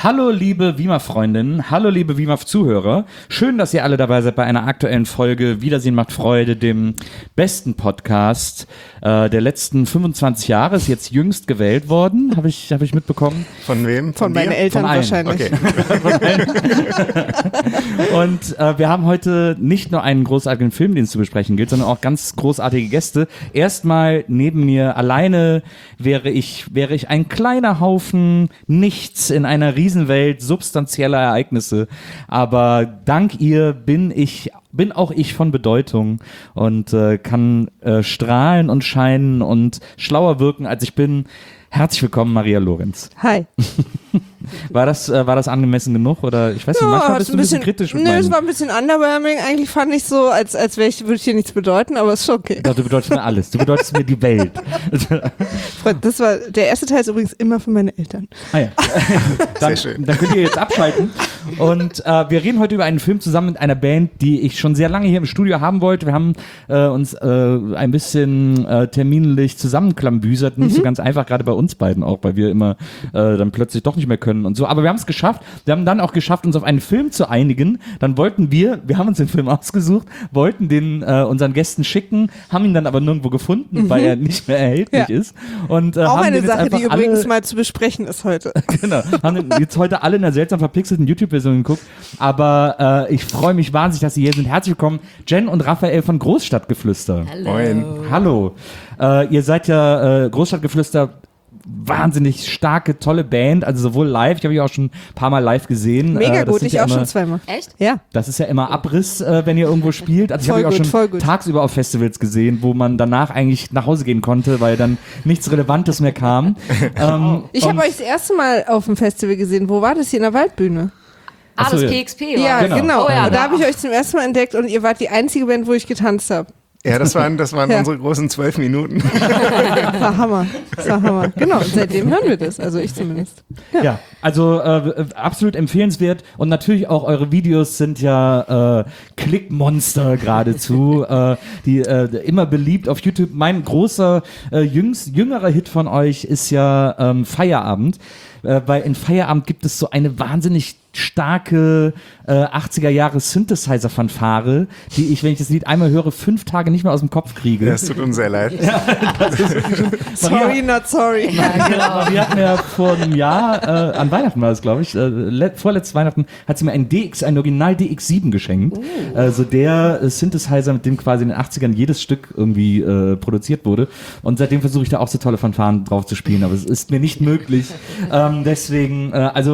Hallo liebe WIMAF-Freundinnen, hallo liebe WIMAF-Zuhörer. Schön, dass ihr alle dabei seid bei einer aktuellen Folge Wiedersehen macht Freude, dem besten Podcast der letzten 25 Jahre. Ist jetzt jüngst gewählt worden, habe ich mitbekommen. Von wem? Von meinen Eltern wahrscheinlich. Okay. Und wir haben heute nicht nur einen großartigen Film, den es zu besprechen gilt, sondern auch ganz großartige Gäste. Erstmal neben mir alleine wäre ich ein kleiner Haufen Nichts in einer Riesenwelt substanzieller Ereignisse. Aber dank ihr bin auch ich von Bedeutung und kann strahlen und scheinen und schlauer wirken, als ich bin. Herzlich willkommen, Maria Lorenz. Hi. War das angemessen genug? Oder ich weiß nicht, manchmal bist du ein bisschen kritisch mit Nö, es war ein bisschen underwhelming. Eigentlich fand ich so, als würde ich dir nichts bedeuten, aber ist schon okay. Doch, du bedeutest mir alles. Du bedeutest mir die Welt. Das war, der erste Teil ist übrigens immer für meine Eltern. Ah ja. Dann könnt ihr jetzt abschalten. Und wir reden heute über einen Film zusammen mit einer Band, die ich schon sehr lange hier im Studio haben wollte. Wir haben uns ein bisschen terminlich zusammenklambüsert. Nicht so ganz einfach, gerade bei uns beiden auch, weil wir immer dann plötzlich doch nicht mehr können und so. Aber wir haben es geschafft. Wir haben dann auch geschafft, uns auf einen Film zu einigen. Dann wollten wir haben uns den Film ausgesucht, wollten den unseren Gästen schicken, haben ihn dann aber nirgendwo gefunden, weil er nicht mehr erhältlich ist. Und, auch haben eine den Sache, jetzt die übrigens mal zu besprechen ist heute. Genau. Haben jetzt heute alle in der seltsam verpixelten YouTube-Version geguckt. Aber ich freue mich wahnsinnig, dass Sie hier sind. Herzlich willkommen, Jen und Raphael von Großstadtgeflüster. Hallo. Moin. Hallo. Ihr seid ja Großstadtgeflüster, wahnsinnig starke, tolle Band, also sowohl live, ich habe auch schon ein paar Mal live gesehen. Mega gut, ich auch schon zweimal. Echt? Ja. Das ist ja immer Abriss, wenn ihr irgendwo spielt. Also ich habe auch schon tagsüber auf Festivals gesehen, wo man danach eigentlich nach Hause gehen konnte, weil dann nichts Relevantes mehr kam. Ich habe euch das erste Mal auf dem Festival gesehen. Wo war das hier in der Waldbühne? Das PXP, oder? Ja, genau. Oh, ja, und da habe ich euch zum ersten Mal entdeckt und ihr wart die einzige Band, wo ich getanzt habe. Ja, das waren unsere großen 12 Minuten. Das war Hammer. Genau, und seitdem hören wir das, also ich zumindest. Ja, also absolut empfehlenswert und natürlich auch eure Videos sind ja Klickmonster geradezu, die immer beliebt auf YouTube. Mein großer, jüngerer Hit von euch ist ja Feierabend, weil in Feierabend gibt es so eine wahnsinnig starke 80er-Jahre-Synthesizer-Fanfare, die ich, wenn ich das Lied einmal höre, 5 Tage nicht mehr aus dem Kopf kriege. Das tut uns sehr leid. Ja, das ist sorry, not sorry. Wir hatten ja vor einem Jahr, an Weihnachten war es, glaube ich, vorletztes Weihnachten, hat sie mir ein Original DX7 geschenkt. Also der Synthesizer, mit dem quasi in den 80ern jedes Stück irgendwie produziert wurde. Und seitdem versuche ich da auch so tolle Fanfaren drauf zu spielen, aber es ist mir nicht möglich. Deswegen,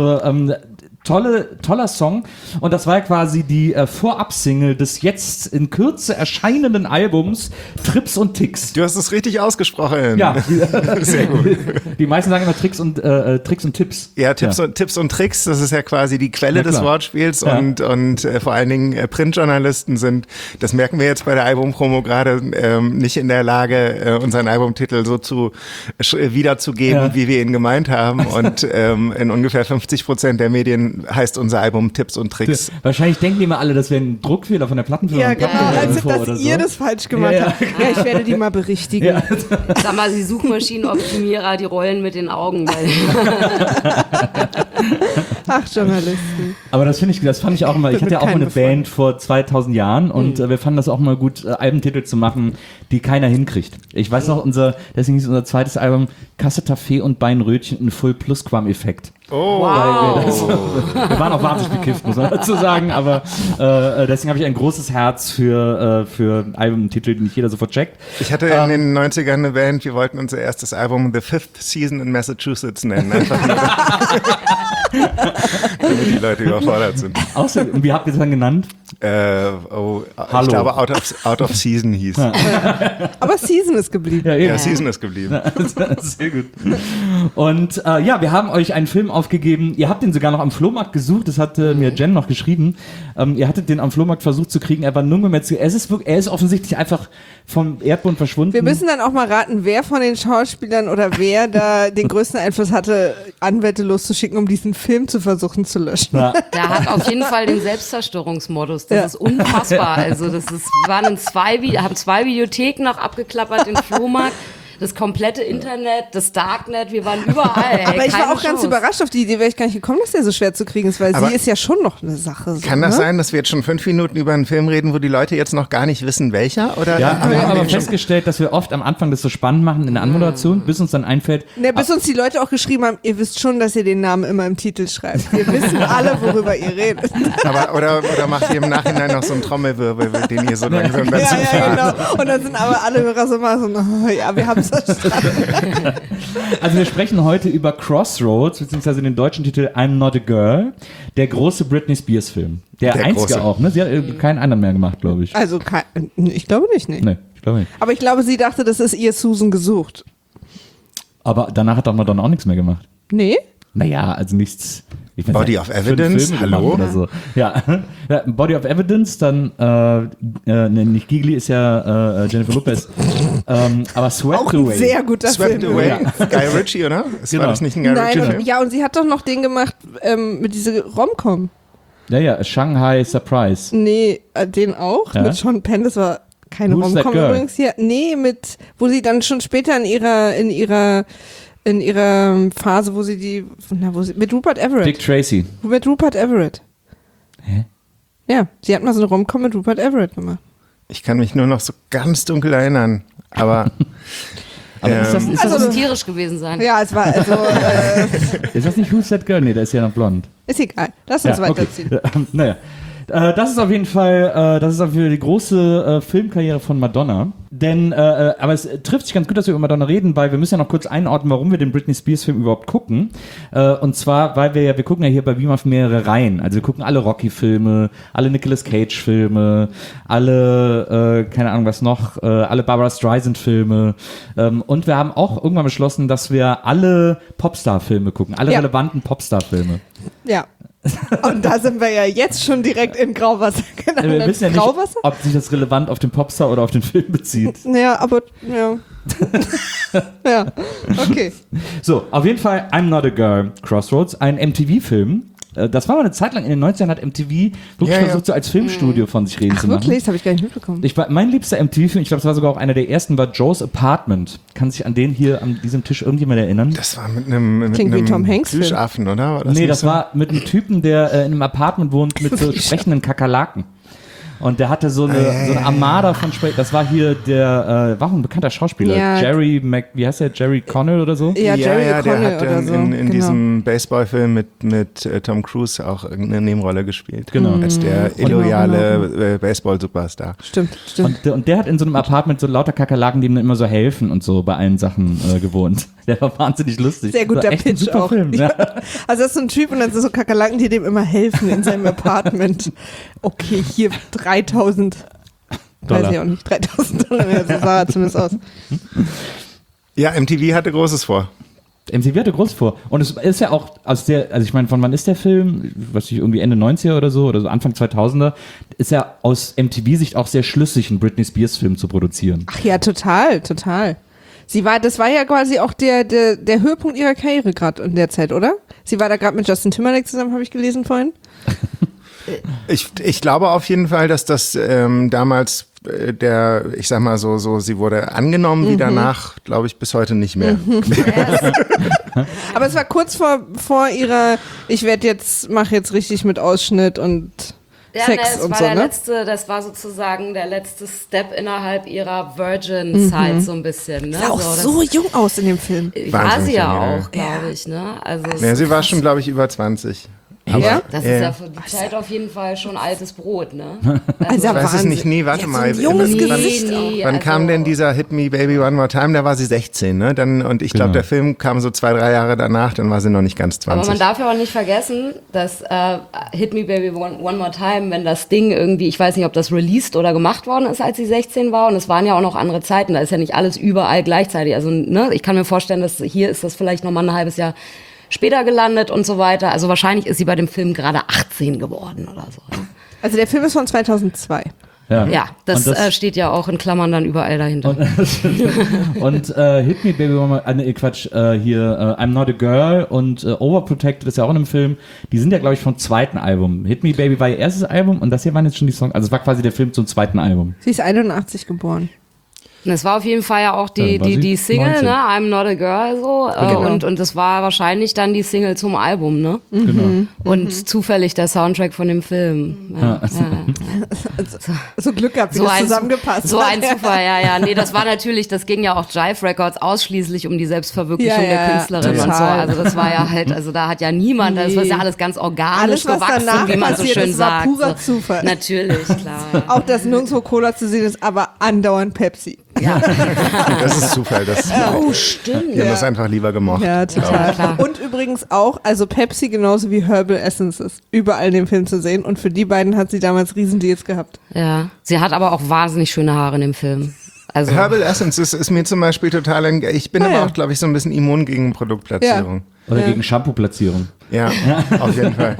toller Song und das war ja quasi die Vorab-Single des jetzt in Kürze erscheinenden Albums Trips und Ticks. Du hast es richtig ausgesprochen. Ja. Sehr gut. Die meisten sagen immer Tricks und Tipps. Ja, Tipps und Tricks, das ist ja quasi die Quelle des Wortspiels und vor allen Dingen Printjournalisten sind, das merken wir jetzt bei der Albumpromo gerade, nicht in der Lage, unseren Albumtitel so wiederzugeben, wie wir ihn gemeint haben und in ungefähr 50% der Medien heißt unser Album Tipps und Tricks. Wahrscheinlich denken die immer alle, das wäre ein Druckfehler von der Plattenfirma. Ja, genau, als dass ihr das falsch gemacht habt. Ja, ich werde die mal berichtigen. Ja. Sag mal, Sie Suchmaschinenoptimierer, die rollen mit den Augen. Ach, Journalisten. Aber das fand ich auch immer, ich hatte ja auch mal eine Band vor 2000 Jahren und wir fanden das auch mal gut, Albentitel zu machen, die keiner hinkriegt. Ich weiß noch, deswegen ist unser zweites Album Kassetaffee und Beinrötchen ein Full-Plus-Quam-Effekt. Oh, wow. Wir waren auch wahnsinnig bekifft, muss man dazu sagen, aber deswegen habe ich ein großes Herz für Albumtitel, die nicht jeder sofort checkt. Ich hatte in den 90ern eine Band, wir wollten unser erstes Album The Fifth Season in Massachusetts nennen. Einfach nur, damit die Leute überfordert sind. Außerdem, wie habt ihr es dann genannt? Ich glaube Out of Season hieß. Ja. Aber Season ist geblieben. Ja, Season ist geblieben. Sehr gut. Und wir haben euch einen Film aufgegeben. Ihr habt den sogar noch am Flohmarkt gesucht. Das hat mir Jen noch geschrieben. Ihr hattet den am Flohmarkt versucht zu kriegen. Er war nirgendwo mehr zu. Er ist offensichtlich einfach vom Erdboden verschwunden. Wir müssen dann auch mal raten, wer von den Schauspielern oder wer da den größten Einfluss hatte, Anwälte loszuschicken, um diesen Film zu versuchen zu löschen. Ja. Der hat auf jeden Fall den Selbstzerstörungsmodus. Das ist unfassbar. Also haben zwei Videotheken noch abgeklappert, den Flohmarkt. das komplette Internet, das Darknet, wir waren überall. Aber ich war auch ganz überrascht, auf die Idee wäre ich gar nicht gekommen, dass der so schwer zu kriegen ist, weil sie ist ja schon noch eine Sache. So, kann das sein, dass wir jetzt schon 5 Minuten über einen Film reden, wo die Leute jetzt noch gar nicht wissen, welcher? Oder ja, wir haben aber festgestellt, dass wir oft am Anfang das so spannend machen in der Anmoderation, bis uns dann einfällt. Ne, bis uns die Leute auch geschrieben haben, ihr wisst schon, dass ihr den Namen immer im Titel schreibt. Wir wissen alle, worüber ihr redet. Aber, oder macht ihr im Nachhinein noch so einen Trommelwirbel, den ihr so langsam dazu ja, genau. Und dann sind aber alle Hörer so mal so, oh, ja, wir haben es verstanden. Also wir sprechen heute über Crossroads, beziehungsweise den deutschen Titel I'm Not a Girl, der große Britney Spears Film. Der einzige große. Auch, ne? Sie hat keinen anderen mehr gemacht, glaube ich. Also, ich glaube nicht, Nee, ich glaube nicht. Aber ich glaube, sie dachte, das ist ihr Susan gesucht. Aber danach hat doch Madonna auch nichts mehr gemacht. Nee? Naja, also nichts. Body of Evidence, hallo? Oder so. Ja. Body of Evidence, dann, nicht Gigli ist ja Jennifer Lopez, aber Swept auch Away. Ein sehr guter Swept Film. Away, ja. Guy Ritchie, oder? Genau. War das nicht ein Guy Ritchie-Film? Ja, und sie hat doch noch den gemacht mit dieser Rom-Com. Ja, Shanghai Surprise. Nee, den auch, mit Sean Penn, das war keine Rom-Com übrigens hier. Nee, wo sie dann schon später in ihrer Phase, mit Rupert Everett. Dick Tracy. Mit Rupert Everett. Hä? Ja, sie hat mal so eine Rom-Com mit Rupert Everett gemacht. Ich kann mich nur noch so ganz dunkel erinnern, aber... Ist das tierisch gewesen sein. Ja, es war ist das nicht Who's That Girl? Nee, der ist ja noch blond. Ist egal, lass uns weiterziehen. Okay. Naja. Das ist auf jeden Fall die große Filmkarriere von Madonna. Denn, aber es trifft sich ganz gut, dass wir über Madonna reden, weil wir müssen ja noch kurz einordnen, warum wir den Britney Spears Film überhaupt gucken. Und zwar, weil wir gucken ja hier bei Beam auf mehrere Reihen. Also wir gucken alle Rocky-Filme, alle Nicolas Cage-Filme, alle, keine Ahnung was noch, alle Barbra Streisand-Filme. Und wir haben auch irgendwann beschlossen, dass wir alle Popstar-Filme gucken, alle relevanten Popstar-Filme. Ja. Und da sind wir ja jetzt schon direkt in Grauwasser. Wir wissen ja nicht, ob sich das relevant auf den Popstar oder auf den Film bezieht. Ja, aber, ja. Ja, okay. So, auf jeden Fall I'm Not a Girl, Crossroads, ein MTV-Film. Das war mal eine Zeit lang, in den 90ern hat MTV wirklich versucht, so als Filmstudio von sich reden zu machen. Wirklich? Das habe ich gar nicht mitbekommen. Mein liebster MTV-Film, ich glaube, das war sogar auch einer der ersten, war Joe's Apartment. Kann sich an den hier, an diesem Tisch irgendjemand erinnern? Das war mit einem Tom Hanks Plüschaffen, oder? Nee, das war mit einem Typen, der in einem Apartment wohnt mit so sprechenden Kakerlaken. Und der hatte so eine Armada von das war hier der, war auch ein bekannter Schauspieler, Jerry Jerry Connell oder so? Ja, Jerry Connell der hat oder so. in diesem Baseballfilm mit Tom Cruise auch irgendeine Nebenrolle gespielt. Genau. Als der illoyale Baseball-Superstar. Stimmt. Und der hat in so einem Apartment so lauter Kakerlaken, die ihm immer so helfen und so bei allen Sachen gewohnt. Der war wahnsinnig lustig. Sehr gut, der Pitch auch. Film, ja. Also das ist so ein Typ und dann sind so Kakerlaken, die dem immer helfen in seinem Apartment. Okay, hier 3.000 $. Weiß ich auch nicht, $3.000, ja, so sah er zumindest aus. Ja, MTV hatte Großes vor. MTV hatte Großes vor. Und es ist ja auch also ich meine, von wann ist der Film? Was ich irgendwie Ende 90er oder so Anfang 2000er, ist ja aus MTV-Sicht auch sehr schlüssig, einen Britney Spears-Film zu produzieren. Ach ja, total. Das war ja quasi auch der Höhepunkt ihrer Karriere gerade in der Zeit, oder? Sie war da gerade mit Justin Timberlake zusammen, habe ich gelesen vorhin. Ich glaube auf jeden Fall, dass das damals ich sag mal so, sie wurde angenommen, wie danach, glaube ich, bis heute nicht mehr. Aber es war kurz vor ihrer, mache jetzt richtig mit Ausschnitt und Sex und so, ne? Das war sozusagen der letzte Step innerhalb ihrer Virgin-Zeit so ein bisschen. Ne? Sah auch so jung aus in dem Film. War sie ja auch, glaube ich. Ne? Also sie war schon, glaube ich, über 20. Aber, das ist ja für die Zeit auf jeden Fall schon altes Brot, ne? Also ich weiß es nicht, warte mal. So ein junges Gesicht wann kam denn dieser Hit Me Baby One More Time? Da war sie 16, ne? Und ich glaube, der Film kam so 2-3 Jahre danach, dann war sie noch nicht ganz 20. Aber man darf ja auch nicht vergessen, dass Hit Me Baby One More Time, wenn das Ding irgendwie, ich weiß nicht, ob das released oder gemacht worden ist, als sie 16 war, und es waren ja auch noch andere Zeiten, da ist ja nicht alles überall gleichzeitig. Also, ne? Ich kann mir vorstellen, dass hier ist das vielleicht nochmal ein halbes Jahr später gelandet und so weiter. Also wahrscheinlich ist sie bei dem Film gerade 18 geworden oder so. Also der Film ist von 2002. Ja, das steht ja auch in Klammern dann überall dahinter. Und Hit Me Baby One More, I'm Not a Girl und Overprotected ist ja auch in einem Film. Die sind ja, glaube ich, vom zweiten Album. Hit Me Baby war ihr erstes Album und das hier waren jetzt schon die Songs. Also es war quasi der Film zum zweiten Album. Sie ist 81 geboren. Das war auf jeden Fall ja auch die Single, 19. ne? I'm Not a Girl, so. Genau. Und das war wahrscheinlich dann die Single zum Album, ne? Genau. Und zufällig der Soundtrack von dem Film. Ja, So Glück gehabt, wie So das ein- zusammengepasst So hat. ein Zufall, ja. Nee, das war natürlich, das ging ja auch Jive Records ausschließlich um die Selbstverwirklichung Ja, der ja, Künstlerin und so. total. Also das war ja halt, also da hat ja niemand, das war ja alles ganz organisch Alles, was gewachsen, danach wie man so passiert schön ist, war sagt. purer so. Zufall. Natürlich, klar. Auch, dass nirgendwo Cola zu sehen ist, aber andauernd Pepsi. Ja, Das ist Zufall. oh, stimmt. Wir haben das einfach lieber gemocht. Ja, total. klar. Und übrigens auch, also Pepsi genauso wie Herbal Essences, überall in dem Film zu sehen. Und für die beiden hat sie damals Riesendeals gehabt. Ja, sie hat aber auch wahnsinnig schöne Haare in dem Film. Also, Herbal Essence ist mir zum Beispiel total, ich bin Ah, aber ja. auch, glaube ich, so ein bisschen immun gegen Produktplatzierung. Oder gegen Shampoo-Platzierung. Ja, auf jeden Fall.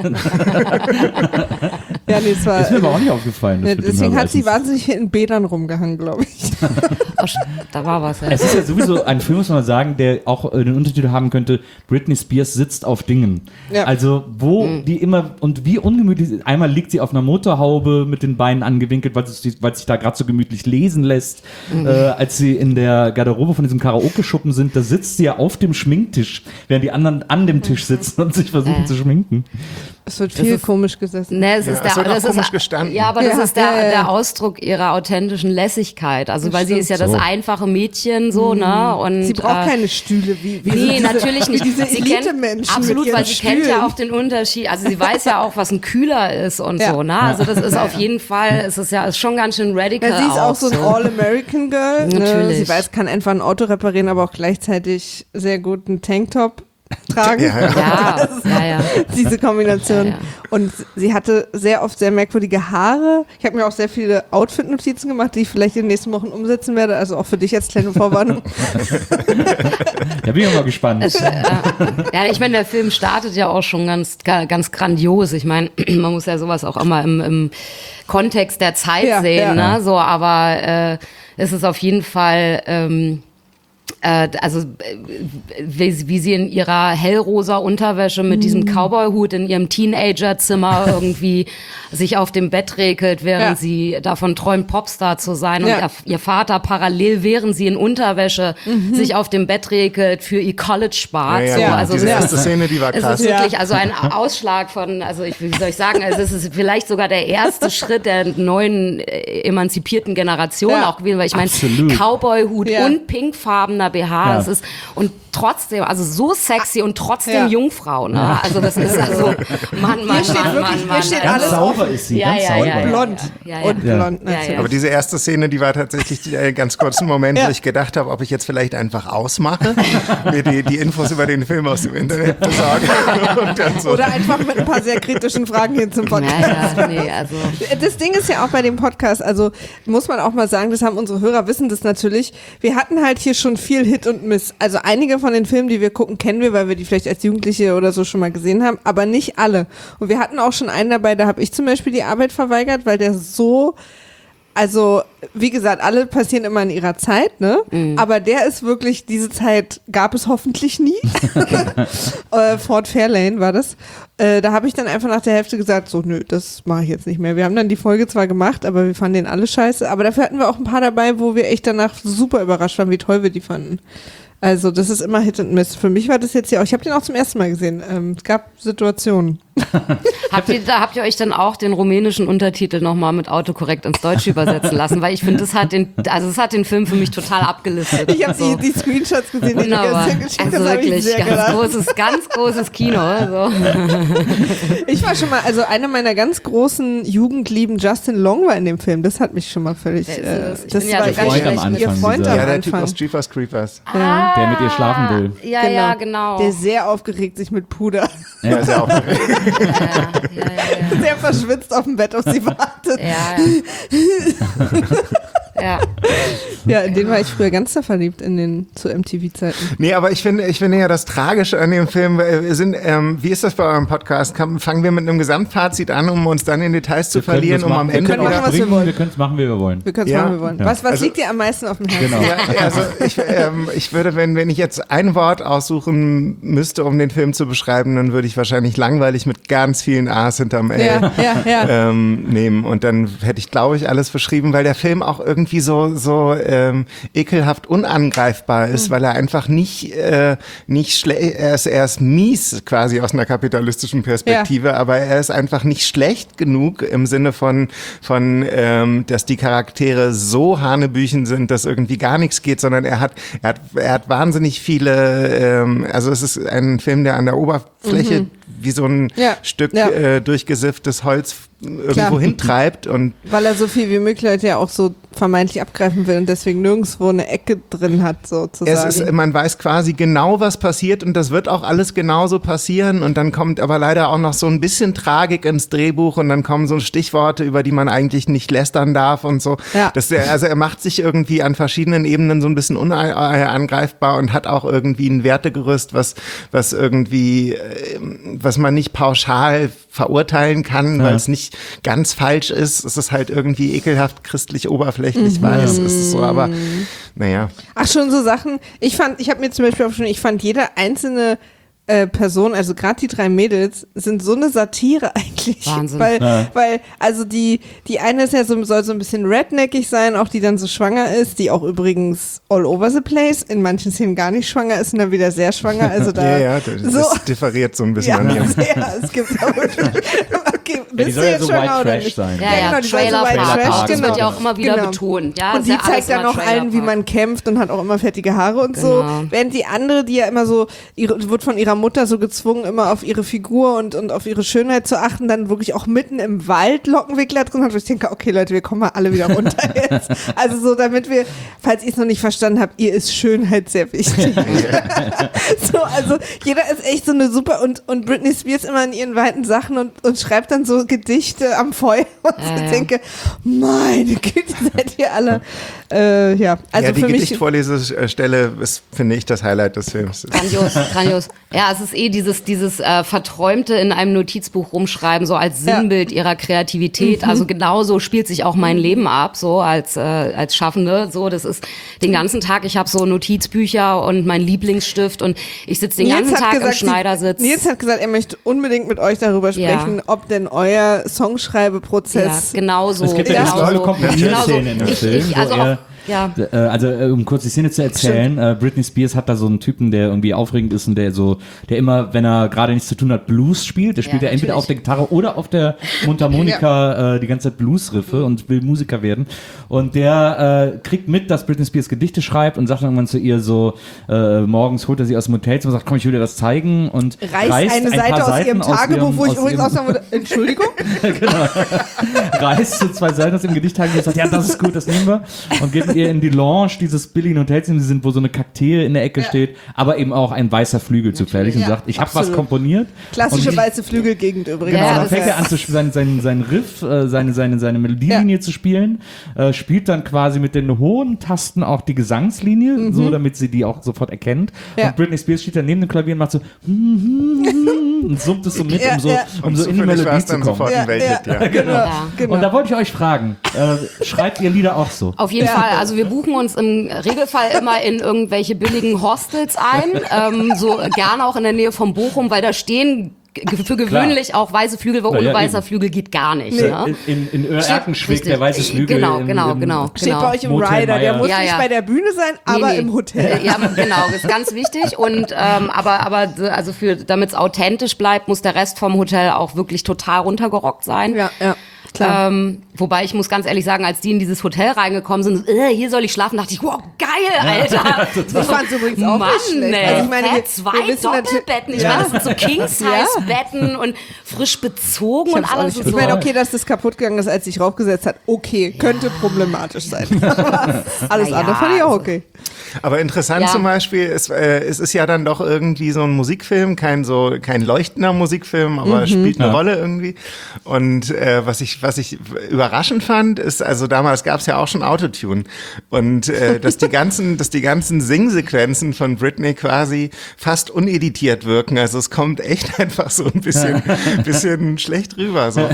Ja, nee, es war, Ist mir aber auch nicht aufgefallen. das ja, mit dem deswegen hat sie Herbal wahnsinnig in Bädern rumgehangen, glaube ich. oh, da war was. Ja. Es ist ja sowieso ein Film, muss man sagen, der auch den Untertitel haben könnte, Britney Spears sitzt auf Dingen. Ja. Also wo die immer, und wie ungemütlich, einmal liegt sie auf einer Motorhaube mit den Beinen angewinkelt, weil sich da gerade so gemütlich lesen lässt. Als sie in der Garderobe von diesem Karaoke-Schuppen sind, da sitzt sie ja auf dem Schminktisch, während die anderen an dem Tisch sitzen und sich versuchen zu schminken. Es wird viel komisch gesessen. Ne, es ist es der, wird auch das komisch ist, gestanden. Ja, aber das Ja, ist ja. der Ausdruck ihrer authentischen Lässigkeit. Also, weil sie ist ja das So. einfache Mädchen, so, ne? Und, Sie braucht keine Stühle wie Nee, diese, natürlich nicht. Wie diese Sie kennt, Elite-Menschen. absolut, mit ihren weil sie kennt Stühlen. ja auch den Unterschied. Also sie weiß ja auch, was ein Kühler ist und Ja. so, ne? Also das ist auf jeden Fall, ist schon ganz schön radical. Ja, sie ist auch so ein All-American Girl. Ne? Natürlich. Sie weiß, kann einfach ein Auto reparieren, aber auch gleichzeitig sehr gut einen Tanktop tragen. Ja. Diese Kombination. Ja, ja. Und sie hatte sehr oft sehr merkwürdige Haare. Ich habe mir auch sehr viele Outfit-Notizen gemacht, die ich vielleicht in den nächsten Wochen umsetzen werde. Also auch für dich als kleine Vorwarnung. Da bin ich auch mal gespannt. Ja, ich meine, der Film startet ja auch schon ganz grandios. Ich meine, man muss ja sowas auch immer im Kontext der Zeit sehen, ja. ne? So, aber es ist auf jeden Fall wie sie in ihrer hellrosa Unterwäsche mit diesem Cowboy-Hut in ihrem Teenagerzimmer irgendwie sich auf dem Bett regelt, während sie davon träumt, Popstar zu sein. Und ihr Vater parallel, während sie in Unterwäsche sich auf dem Bett regelt, für ihr College spart. Ja, So, ja. also Diese das erste Szene, die war es krass. ist wirklich also ein Ausschlag von, also wie soll ich sagen, also es ist vielleicht sogar der erste Schritt der neuen emanzipierten Generation auch gewesen, weil ich meine, Absolut. Cowboy-Hut und pinkfarbener BH, es ist, und trotzdem, also so sexy und trotzdem Jungfrau, ne? Also das ist also, Mann. Hier steht Ganz alles sauber ist sie, ganz sauber. blond. Ja. Und blond, Ja, natürlich. ja. Aber diese erste Szene, die war tatsächlich ganz kurzen Moment, wo ich gedacht habe, ob ich jetzt vielleicht einfach ausmache, mir die Infos über den Film aus dem Internet besorge. Und dann so. Oder einfach mit ein paar sehr kritischen Fragen hin zum Podcast. Also. Das Ding ist ja auch bei dem Podcast, also muss man auch mal sagen, das haben unsere Hörer, wissen das natürlich, wir hatten halt hier schon viel Hit und Miss. Also einige von den Filmen, die wir gucken, kennen wir, weil wir die vielleicht als Jugendliche oder so schon mal gesehen haben, aber nicht alle. Und wir hatten auch schon einen dabei, da habe ich zum Beispiel die Arbeit verweigert, weil der so, also wie gesagt, alle passieren immer in ihrer Zeit, ne? Aber der ist wirklich, diese Zeit gab es hoffentlich nie. Fort Fairlane war das. Da habe ich dann einfach nach der Hälfte gesagt, so nö, das mache ich jetzt nicht mehr. Wir haben dann die Folge zwar gemacht, aber wir fanden den alle scheiße. Aber dafür hatten wir auch ein paar dabei, wo wir echt danach super überrascht waren, wie toll wir die fanden. Also das ist immer Hit and Miss. Für mich war das jetzt ja auch, ich habe den auch zum ersten Mal gesehen. Es gab Situationen. Habt ihr euch dann auch den rumänischen Untertitel nochmal mit Autokorrekt ins Deutsche übersetzen lassen? Weil ich finde, das hat den Film für mich total abgelistet. Ich habe so. die Screenshots gesehen, die du Wunderbar. gestern geschickt hast, Also habe ich wirklich sehr gelacht. ganz großes Kino. Also. Ich war schon mal, also einer meiner ganz großen Jugendlieben, Justin Long, war in dem Film. Das hat mich schon mal völlig, Ich das bin ja war der ganz Freund am schlecht. Anfang, Ihr Freund dieser- am Ja, der Typ Anfang. aus Jeepers Creepers. Der mit ihr schlafen will. Ja, genau. Der sehr aufgeregt sich mit Puder, Ja, ist ja auch sehr verschwitzt auf dem Bett auf sie wartet. Ja. Ja, in den war ich früher ganz da verliebt, zu MTV-Zeiten. Nee, aber ich finde ja das Tragische an dem Film, wir sind, wie ist das bei eurem Podcast? Fangen wir mit einem Gesamtfazit an, um uns dann in Details zu verlieren, um am Ende können machen, wieder... was wir wollen. Wir können es machen, wie wir wollen. Wir können es Ja. machen, wie wir wollen. Ja. Was liegt dir am meisten auf dem Herzen? Genau. Ja, also ich würde, wenn ich jetzt ein Wort aussuchen müsste, um den Film zu beschreiben, dann würde ich wahrscheinlich langweilig mit ganz vielen A's hinterm L Ja. nehmen. Und dann hätte ich, glaube ich, alles beschrieben, weil der Film auch irgendwie irgendwie so ekelhaft unangreifbar ist, weil er einfach nicht schlecht, er ist mies quasi aus einer kapitalistischen Perspektive, aber er ist einfach nicht schlecht genug im Sinne von dass die Charaktere so hanebüchen sind, dass irgendwie gar nichts geht, sondern er hat wahnsinnig viele, also es ist ein Film, der an der Oberfläche wie so ein Stück durchgesifftes Holz irgendwo hintreibt. Und weil er so viel wie möglich Leute ja auch so vermeintlich abgreifen will und deswegen nirgendwo eine Ecke drin hat, sozusagen. Man weiß quasi genau, was passiert und das wird auch alles genauso passieren und dann kommt aber leider auch noch so ein bisschen Tragik ins Drehbuch und dann kommen so Stichworte, über die man eigentlich nicht lästern darf und so. Ja. Also er macht sich irgendwie an verschiedenen Ebenen so ein bisschen unangreifbar und hat auch irgendwie ein Wertegerüst, was man nicht pauschal verurteilen kann, weil es nicht ganz falsch ist. Es ist halt irgendwie ekelhaft christlich oberflächlich, weiß. Es ist so, aber naja. Ach, schon so Sachen. Ich habe mir zum Beispiel auch schon, ich fand jede einzelne Person, also gerade die 3 Mädels, sind so eine Satire eigentlich. Wahnsinn. Weil also die eine ist ja soll so ein bisschen redneckig sein, auch die dann so schwanger ist, die auch übrigens all over the place, in manchen Szenen gar nicht schwanger ist und dann wieder sehr schwanger. Also da das differiert so ein bisschen an mir. Ja, es gibt auch okay, die soll ja so White Trash sein. Ja, genau, Trailer Park. Das wird ja auch immer wieder genau. betont. Ja, und die zeigt dann auch allen, wie man kämpft und hat auch immer fettige Haare und so. Während die andere, die ja immer so, wird von ihrer Mutter so gezwungen, immer auf ihre Figur und auf ihre Schönheit zu achten, dann wirklich auch mitten im Wald Lockenwickler drin hat, wo ich denke, okay Leute, wir kommen mal alle wieder runter jetzt. Also so, damit wir, falls ihr es noch nicht verstanden habt, ihr ist Schönheit sehr wichtig. So, also jeder ist echt so eine super und Britney Spears immer in ihren weiten Sachen und schreibt dann so Gedichte am Feuer und ich denke, meine Güte, seid ihr alle also die für mich Gedichtvorlesestelle ist, finde ich, das Highlight des Films. Grandios. Ja, es ist dieses Verträumte in einem Notizbuch rumschreiben, so als Sinnbild ihrer Kreativität. Also genauso spielt sich auch mein Leben ab, so als Schaffende. So, das ist den ganzen Tag, ich habe so Notizbücher und mein Lieblingsstift und ich sitze den ganzen Tag im Schneidersitz. Nils hat gesagt, er möchte unbedingt mit euch darüber sprechen, ob denn euer Songschreibeprozess genauso. Es gibt ja diese tolle Komplementierszene in dem Film, um kurz die Szene zu erzählen, Britney Spears hat da so einen Typen, der irgendwie aufregend ist und der immer, wenn er gerade nichts zu tun hat, Blues spielt. Der spielt ja entweder auf der Gitarre oder auf der Mundharmonika die ganze Zeit Bluesriffe und will Musiker werden. Und der kriegt mit, dass Britney Spears Gedichte schreibt und sagt irgendwann zu ihr so, morgens holt er sie aus dem Hotel und sagt, komm, ich will dir das zeigen und reißt eine Seite aus ihrem Tagebuch, wo ich übrigens auch sagen würde, Entschuldigung? Genau. Reißt so 2 Seiten aus dem Gedichttagebuch und sagt, ja, das ist gut, das nehmen wir. Und geht mit ihr in die Lounge dieses billigen Hotels, wo so eine Kakteen in der Ecke steht, aber eben auch ein weißer Flügel zufällig und sagt, ich habe was komponiert. Klassische weiße Flügelgegend übrigens. Genau, dann fängt er an, seinen Riff, seine Melodielinie zu spielen, spielt dann quasi mit den hohen Tasten auch die Gesangslinie, so damit sie die auch sofort erkennt. Und Britney Spears steht dann neben dem Klavier und macht so und summt es so mit, um so in die Melodie zu kommen. Genau. Und da wollte ich euch fragen, schreibt ihr Lieder auch so? Auf jeden Fall. Also wir buchen uns im Regelfall immer in irgendwelche billigen Hostels ein, so gerne auch in der Nähe von Bochum, weil da stehen für gewöhnlich auch weiße Flügel, weil ohne weißer Flügel geht gar nicht. Nee. Ne? In Oererken schwingt der weiße Flügel. Genau. Steht bei euch im Rider, der muss nicht bei der Bühne sein, aber im Hotel. Ja, genau, das ist ganz wichtig. Und aber also damit es authentisch bleibt, muss der Rest vom Hotel auch wirklich total runtergerockt sein. Ja. Klar. Wobei ich muss ganz ehrlich sagen, als die in dieses Hotel reingekommen sind, hier soll ich schlafen, dachte ich, wow, geil, Alter. Ich fand es übrigens auch nicht schlecht. Also ich meine, wir 2 Doppelbetten, ich meine, das sind so King-Size-Betten und frisch bezogen und alles. Ich meine, okay, dass das kaputt gegangen ist, als sich raufgesetzt hat, okay, könnte problematisch sein. Alles andere fand ich auch okay. Aber interessant zum Beispiel, es ist ja dann doch irgendwie so ein Musikfilm, kein leuchtender Musikfilm, aber spielt eine Rolle irgendwie. Und was ich überraschend fand, ist, also damals gab es ja auch schon Autotune und dass die ganzen Singsequenzen von Britney quasi fast uneditiert wirken. Also es kommt echt einfach so ein bisschen schlecht rüber. So.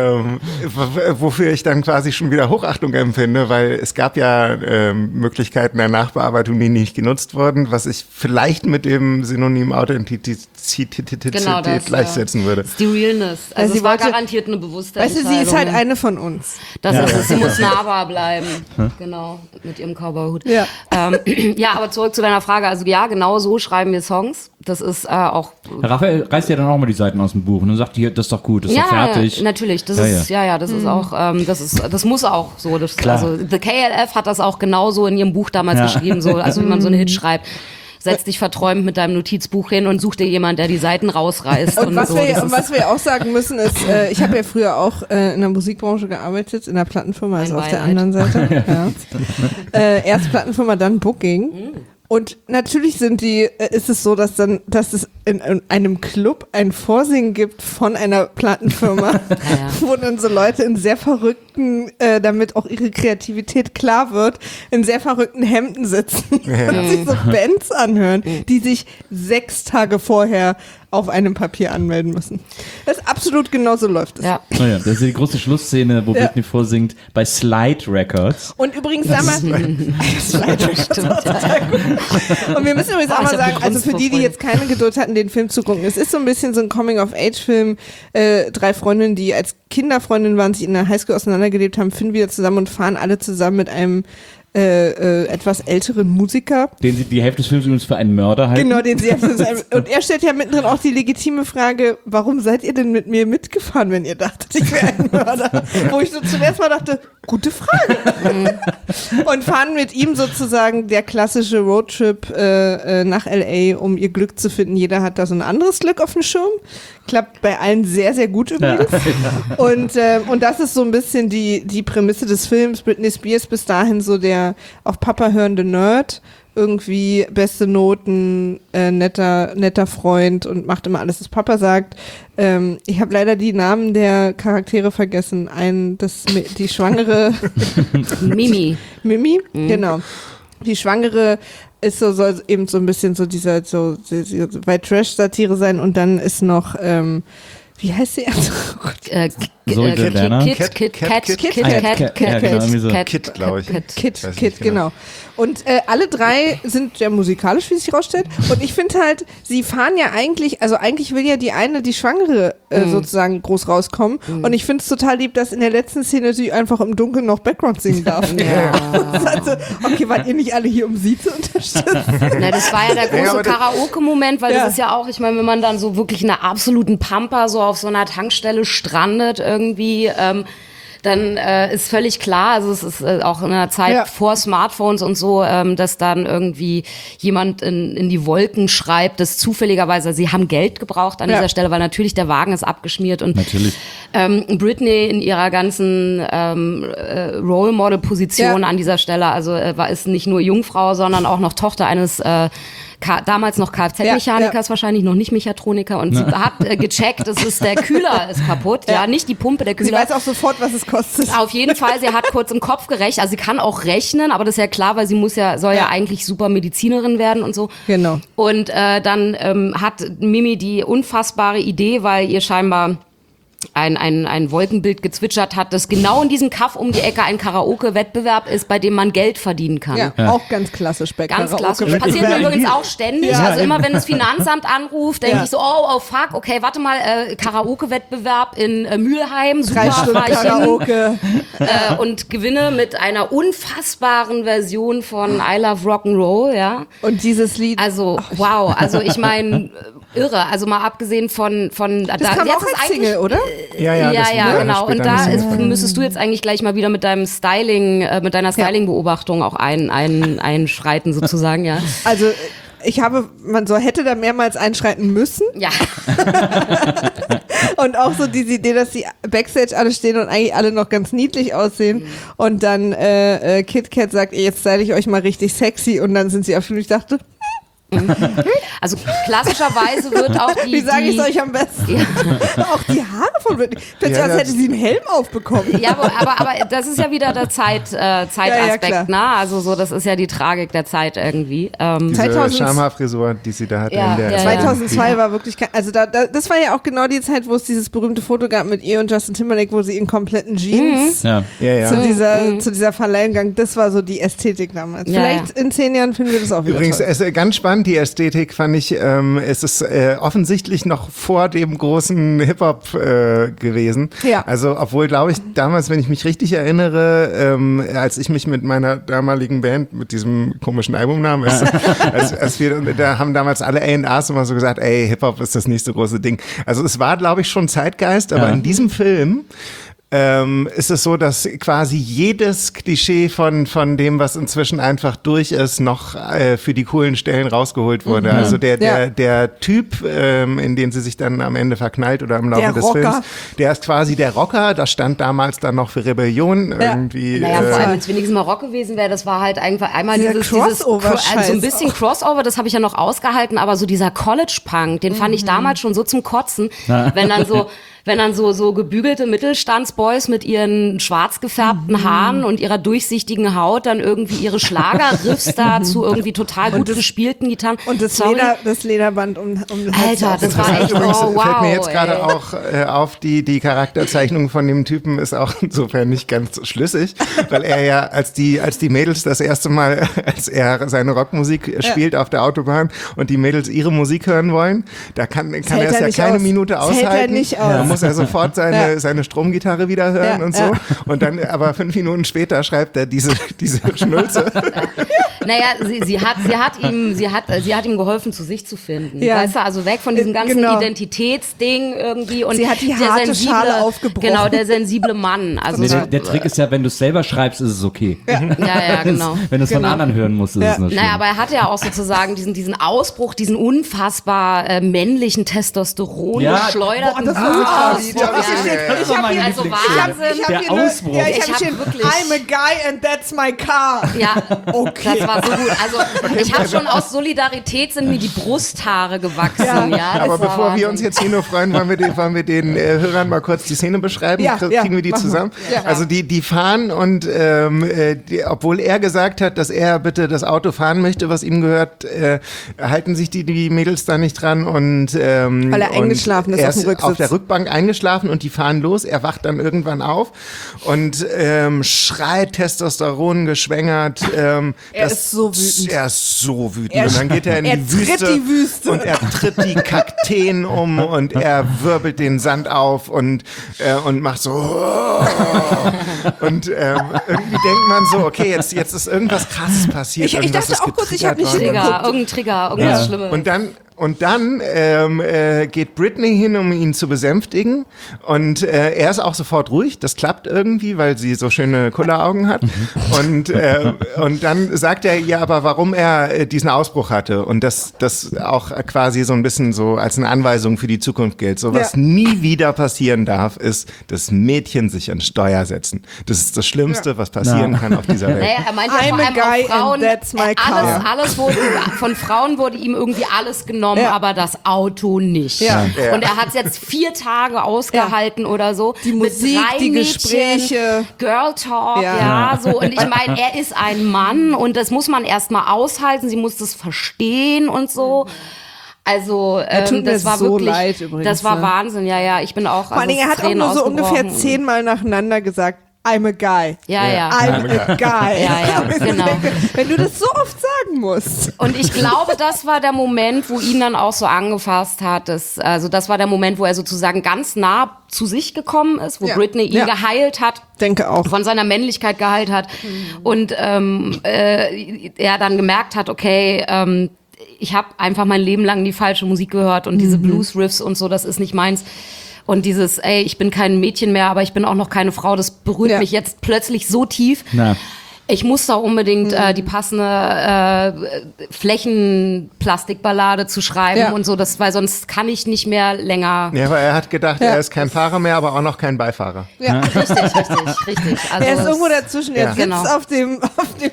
Wofür ich dann quasi schon wieder Hochachtung empfinde, weil es gab ja Möglichkeiten in der Nachbearbeitung, die nicht genutzt wurden, was ich vielleicht mit dem Synonym Authentizität gleichsetzen würde. Die Realness. Also es war garantiert eine bewusste Entscheidung. Weißt du, sie ist halt eine von uns. Das ist es, sie muss nahbar bleiben. Genau, mit ihrem Cowboyhut. Ja. Ja, aber zurück zu deiner Frage. Also ja, genau so schreiben wir Songs. Das ist auch... Raphael reißt ja dann auch mal die Seiten aus dem Buch und sagt, hier, das ist doch gut, das ist doch fertig. Ja, natürlich. Das ist, das ist auch, das muss auch so. Also The KLF hat das auch genauso in ihrem Buch damals geschrieben, so, also wie man so einen Hit schreibt. Setz dich verträumt mit deinem Notizbuch hin und such dir jemanden, der die Seiten rausreißt. Und was wir auch sagen müssen ist, ich habe ja früher auch in der Musikbranche gearbeitet, in der Plattenfirma, also auf der anderen Seite. Erst Plattenfirma, dann Booking. Und natürlich ist es so, dass es in einem Club ein Vorsingen gibt von einer Plattenfirma, wo dann so Leute in sehr verrückten, damit auch ihre Kreativität klar wird, in sehr verrückten Hemden sitzen und sich so Bands anhören, die sich 6 Tage vorher auf einem Papier anmelden müssen. Das ist absolut genauso läuft es. Ja. Oh ja, das ist die große Schlussszene, wo Britney vorsingt bei Slide Records. Und übrigens, Slide Records. Und wir müssen übrigens auch mal sagen, also für die jetzt keine Geduld hatten, den Film zu gucken, es ist so ein bisschen so ein Coming-of-Age-Film. 3 Freundinnen, die als Kinderfreundinnen waren, sich in der Highschool auseinandergelebt haben, finden wieder zusammen und fahren alle zusammen mit einem etwas älteren Musiker. Den sie die Hälfte des Films übrigens für einen Mörder halten. Genau, und er stellt ja mittendrin auch die legitime Frage, warum seid ihr denn mit mir mitgefahren, wenn ihr dachtet, ich wäre ein Mörder? Wo ich so zuerst mal dachte, gute Frage. Und fahren mit ihm sozusagen der klassische Roadtrip nach L.A., um ihr Glück zu finden. Jeder hat da so ein anderes Glück auf dem Schirm. Klappt bei allen sehr, sehr gut übrigens. Ja. Und das ist so ein bisschen die Prämisse des Films. Britney Spears bis dahin so der auf Papa hörende Nerd, irgendwie beste Noten, netter Freund und macht immer alles, was Papa sagt. Ich habe leider die Namen der Charaktere vergessen. Die Schwangere Mimi, genau. Die Schwangere ist soll eben so ein bisschen so dieser bei Trash-Satire sein und dann ist noch wie heißt sie? Kit, glaube ich. Kit, genau. Und alle 3 sind ja musikalisch, wie sich herausstellt. Und ich finde halt, sie fahren ja eigentlich will ja die Schwangere sozusagen groß rauskommen. Und ich finde es total lieb, dass in der letzten Szene sie einfach im Dunkeln noch Background singen darf. Ja. Also, okay, wart ihr nicht alle hier, um sie zu unterstützen? Na, das war ja der große Karaoke-Moment, weil das ist ja auch, ich meine, wenn man dann so wirklich in einer absoluten Pampa so auf so einer Tankstelle strandet irgendwie, dann ist völlig klar, also es ist auch in einer Zeit vor Smartphones und so, dass dann irgendwie jemand in die Wolken schreibt, dass zufälligerweise, sie haben Geld gebraucht an dieser Stelle, weil natürlich der Wagen ist abgeschmiert und Britney in ihrer ganzen Role-Model-Position an dieser Stelle, also ist nicht nur Jungfrau, sondern auch noch Tochter eines damals noch Kfz-Mechanikers, wahrscheinlich noch nicht Mechatroniker und sie hat gecheckt, der Kühler ist kaputt, nicht die Pumpe, der Kühler. Sie weiß auch sofort, was es kostet. Auf jeden Fall, sie hat kurz im Kopf gerechnet, also sie kann auch rechnen, aber das ist ja klar, weil sie soll ja eigentlich super Medizinerin werden und so. Genau. Und dann hat Mimi die unfassbare Idee, weil ihr scheinbar ein Wolkenbild gezwitschert hat, dass genau in diesem Kaff um die Ecke ein Karaoke-Wettbewerb ist, bei dem man Geld verdienen kann. Ja, auch ganz klassisch bei Ganz Karaoke. klassisch. Passiert mir übrigens auch ständig. Also immer, wenn das Finanzamt anruft, denke ich so, oh fuck, okay, warte mal, Karaoke-Wettbewerb in Mülheim, super, 3 Stunden Karaoke. Und gewinne mit einer unfassbaren Version von I Love Rock'n'Roll, ja. Und dieses Lied. Also, wow, also ich meine, irre, also mal abgesehen von das kam auch als Single, oder? Ja, genau. Und da müsstest du jetzt eigentlich gleich mal wieder mit deinem Styling, mit deiner Styling-Beobachtung auch einschreiten sozusagen, ja. Also man hätte da mehrmals einschreiten müssen. Ja. Und auch so diese Idee, dass die Backstage alle stehen und eigentlich alle noch ganz niedlich aussehen. Und dann KitKat sagt, jetzt style ich euch mal richtig sexy. Und dann sind sie auf und ich dachte, Also klassischerweise wird auch die... Wie sage ich es euch am besten? Ja. Auch die Haare von Britney. Plötzlich, als hätte sie einen Helm aufbekommen. Ja, aber das ist ja wieder der Zeitaspekt, ne? Also so, das ist ja die Tragik der Zeit irgendwie. Diese Schamhaarfrisur, die sie da hatte. Ja, in der 2002 war wirklich, also das war ja auch genau die Zeit, wo es dieses berühmte Foto gab mit ihr und Justin Timberlake, wo sie in kompletten Jeans zu dieser Verleihung ging. Das war so die Ästhetik damals. Ja, Vielleicht in 10 Jahren finden wir das auch wieder Übrigens, toll. es ist ganz spannend, die Ästhetik fand ich, es ist offensichtlich noch vor dem großen Hip-Hop gewesen. Ja. Also, obwohl, glaube ich, damals, wenn ich mich richtig erinnere, als ich mich mit meiner damaligen Band, mit diesem komischen Albumnamen, als wir, da haben damals alle A&Rs immer so gesagt, ey, Hip-Hop ist das nächste große Ding. Also es war, glaube ich, schon Zeitgeist, aber in diesem Film ist es so, dass quasi jedes Klischee von dem, was inzwischen einfach durch ist, noch für die coolen Stellen rausgeholt wurde. Also der Typ, in den sie sich dann am Ende verknallt oder im Laufe des Films, der ist quasi der Rocker. Das stand damals dann noch für Rebellion irgendwie. Naja, vor allem, wenn es wenigstens mal Rock gewesen wäre, das war halt einfach einmal dieses Crossover-Scheiß. so ein bisschen Crossover, das habe ich ja noch ausgehalten, aber so dieser College-Punk, den fand ich damals schon so zum Kotzen, wenn dann so gebügelte Mittelstandsboys mit ihren schwarz gefärbten Haaren und ihrer durchsichtigen Haut dann irgendwie ihre Schlagerriffs da zu irgendwie total gut gespielten Gitarren. Und das Lederband um den Hals. Alter, das war echt, Übrigens, oh wow. fällt mir jetzt gerade auch auf, die Charakterzeichnung von dem Typen ist auch insofern nicht ganz schlüssig, weil er ja, als die Mädels das erste Mal, als er seine Rockmusik spielt auf der Autobahn und die Mädels ihre Musik hören wollen, da kann er es ja keine Minute aushalten. Das hält er nicht aus. Da muss er sofort seine Stromgitarre wieder hören und so. Und dann, aber 5 Minuten später schreibt er diese Schnulze. Naja, sie hat ihm geholfen, zu sich zu finden. Ja. Weißt du, also weg von diesem ganzen Identitätsding irgendwie. Und sie hat die harte Schale aufgebrochen. Genau, der sensible Mann. Also der Trick ist ja, wenn du es selber schreibst, ist es okay. Ja, genau. Wenn du es von anderen hören musst, ist es natürlich. Naja, aber er hatte ja auch sozusagen diesen Ausbruch, diesen unfassbar männlichen Testosteron geschleuderten Ich habe der Ausbruch. Ich habe wirklich. I'm a guy and that's my car. Ja, okay. Das war so gut. Also ich habe schon aus Solidarität sind mir die Brusthaare gewachsen. Ja, aber bevor wir uns jetzt hier nur freuen, wollen wir den Hörern mal kurz die Szene beschreiben. Kriegen wir die zusammen? Ja. Also die fahren und obwohl er gesagt hat, dass er bitte das Auto fahren möchte, was ihm gehört, halten sich die Mädels da nicht dran und weil er eingeschlafen ist er auf dem Rücksitz. Auf der Rückbank eingeschlafen und die fahren los. Er wacht dann irgendwann auf und schreit Testosteron geschwängert. Er ist so wütend. Er ist so wütend. Und dann geht er in die Wüste und er tritt die Kakteen um und er wirbelt den Sand auf und macht so und irgendwie denkt man so, okay, jetzt ist irgendwas Krasses passiert. Ich dachte auch kurz, ich habe nicht hingeguckt. Irgendein Trigger, irgendwas Schlimmes. Und dann geht Britney hin, um ihn zu besänftigen. Und er ist auch sofort ruhig. Das klappt irgendwie, weil sie so schöne Kulleraugen hat. Und dann sagt er ihr aber, warum er diesen Ausbruch hatte. Und das auch quasi so ein bisschen so als eine Anweisung für die Zukunft gilt. So was nie wieder passieren darf, ist, dass Mädchen sich an Steuer setzen. Das ist das Schlimmste, was passieren kann auf dieser Welt. Naja, er meinte vor allem auch Frauen, alles wurde, von Frauen wurde ihm irgendwie alles genommen. Aber das Auto nicht. Ja. Und er hat es jetzt 4 Tage ausgehalten oder so. Die Musik, mit 3 die Mädchen, Gespräche. Girl Talk, so. Und ich meine, er ist ein Mann und das muss man erstmal aushalten. Sie muss das verstehen und so. Also, das war so wirklich, leid übrigens, das war Wahnsinn. Ja, ich bin auch. Vor allem, er hat auch nur so ungefähr 10-mal nacheinander gesagt, I'm a guy. Ja. I'm a guy. Ja, genau. Wenn du das so oft sagen musst. Und ich glaube, das war der Moment, wo ihn dann auch so angefasst hat. Das war der Moment, wo er sozusagen ganz nah zu sich gekommen ist, wo Britney ihn geheilt hat. Denke auch. Von seiner Männlichkeit geheilt hat. Und er dann gemerkt hat, okay, ich habe einfach mein Leben lang die falsche Musik gehört und diese Blues-Riffs und so, das ist nicht meins. Und dieses, ey, ich bin kein Mädchen mehr, aber ich bin auch noch keine Frau, das berührt mich jetzt plötzlich so tief. Na. Ich muss da unbedingt die passende Flächenplastikballade zu schreiben und so, weil sonst kann ich nicht mehr länger. Ja, aber er hat gedacht, er ist kein Fahrer mehr, aber auch noch kein Beifahrer. Ja, richtig. Also er ist irgendwo dazwischen, er sitzt auf dem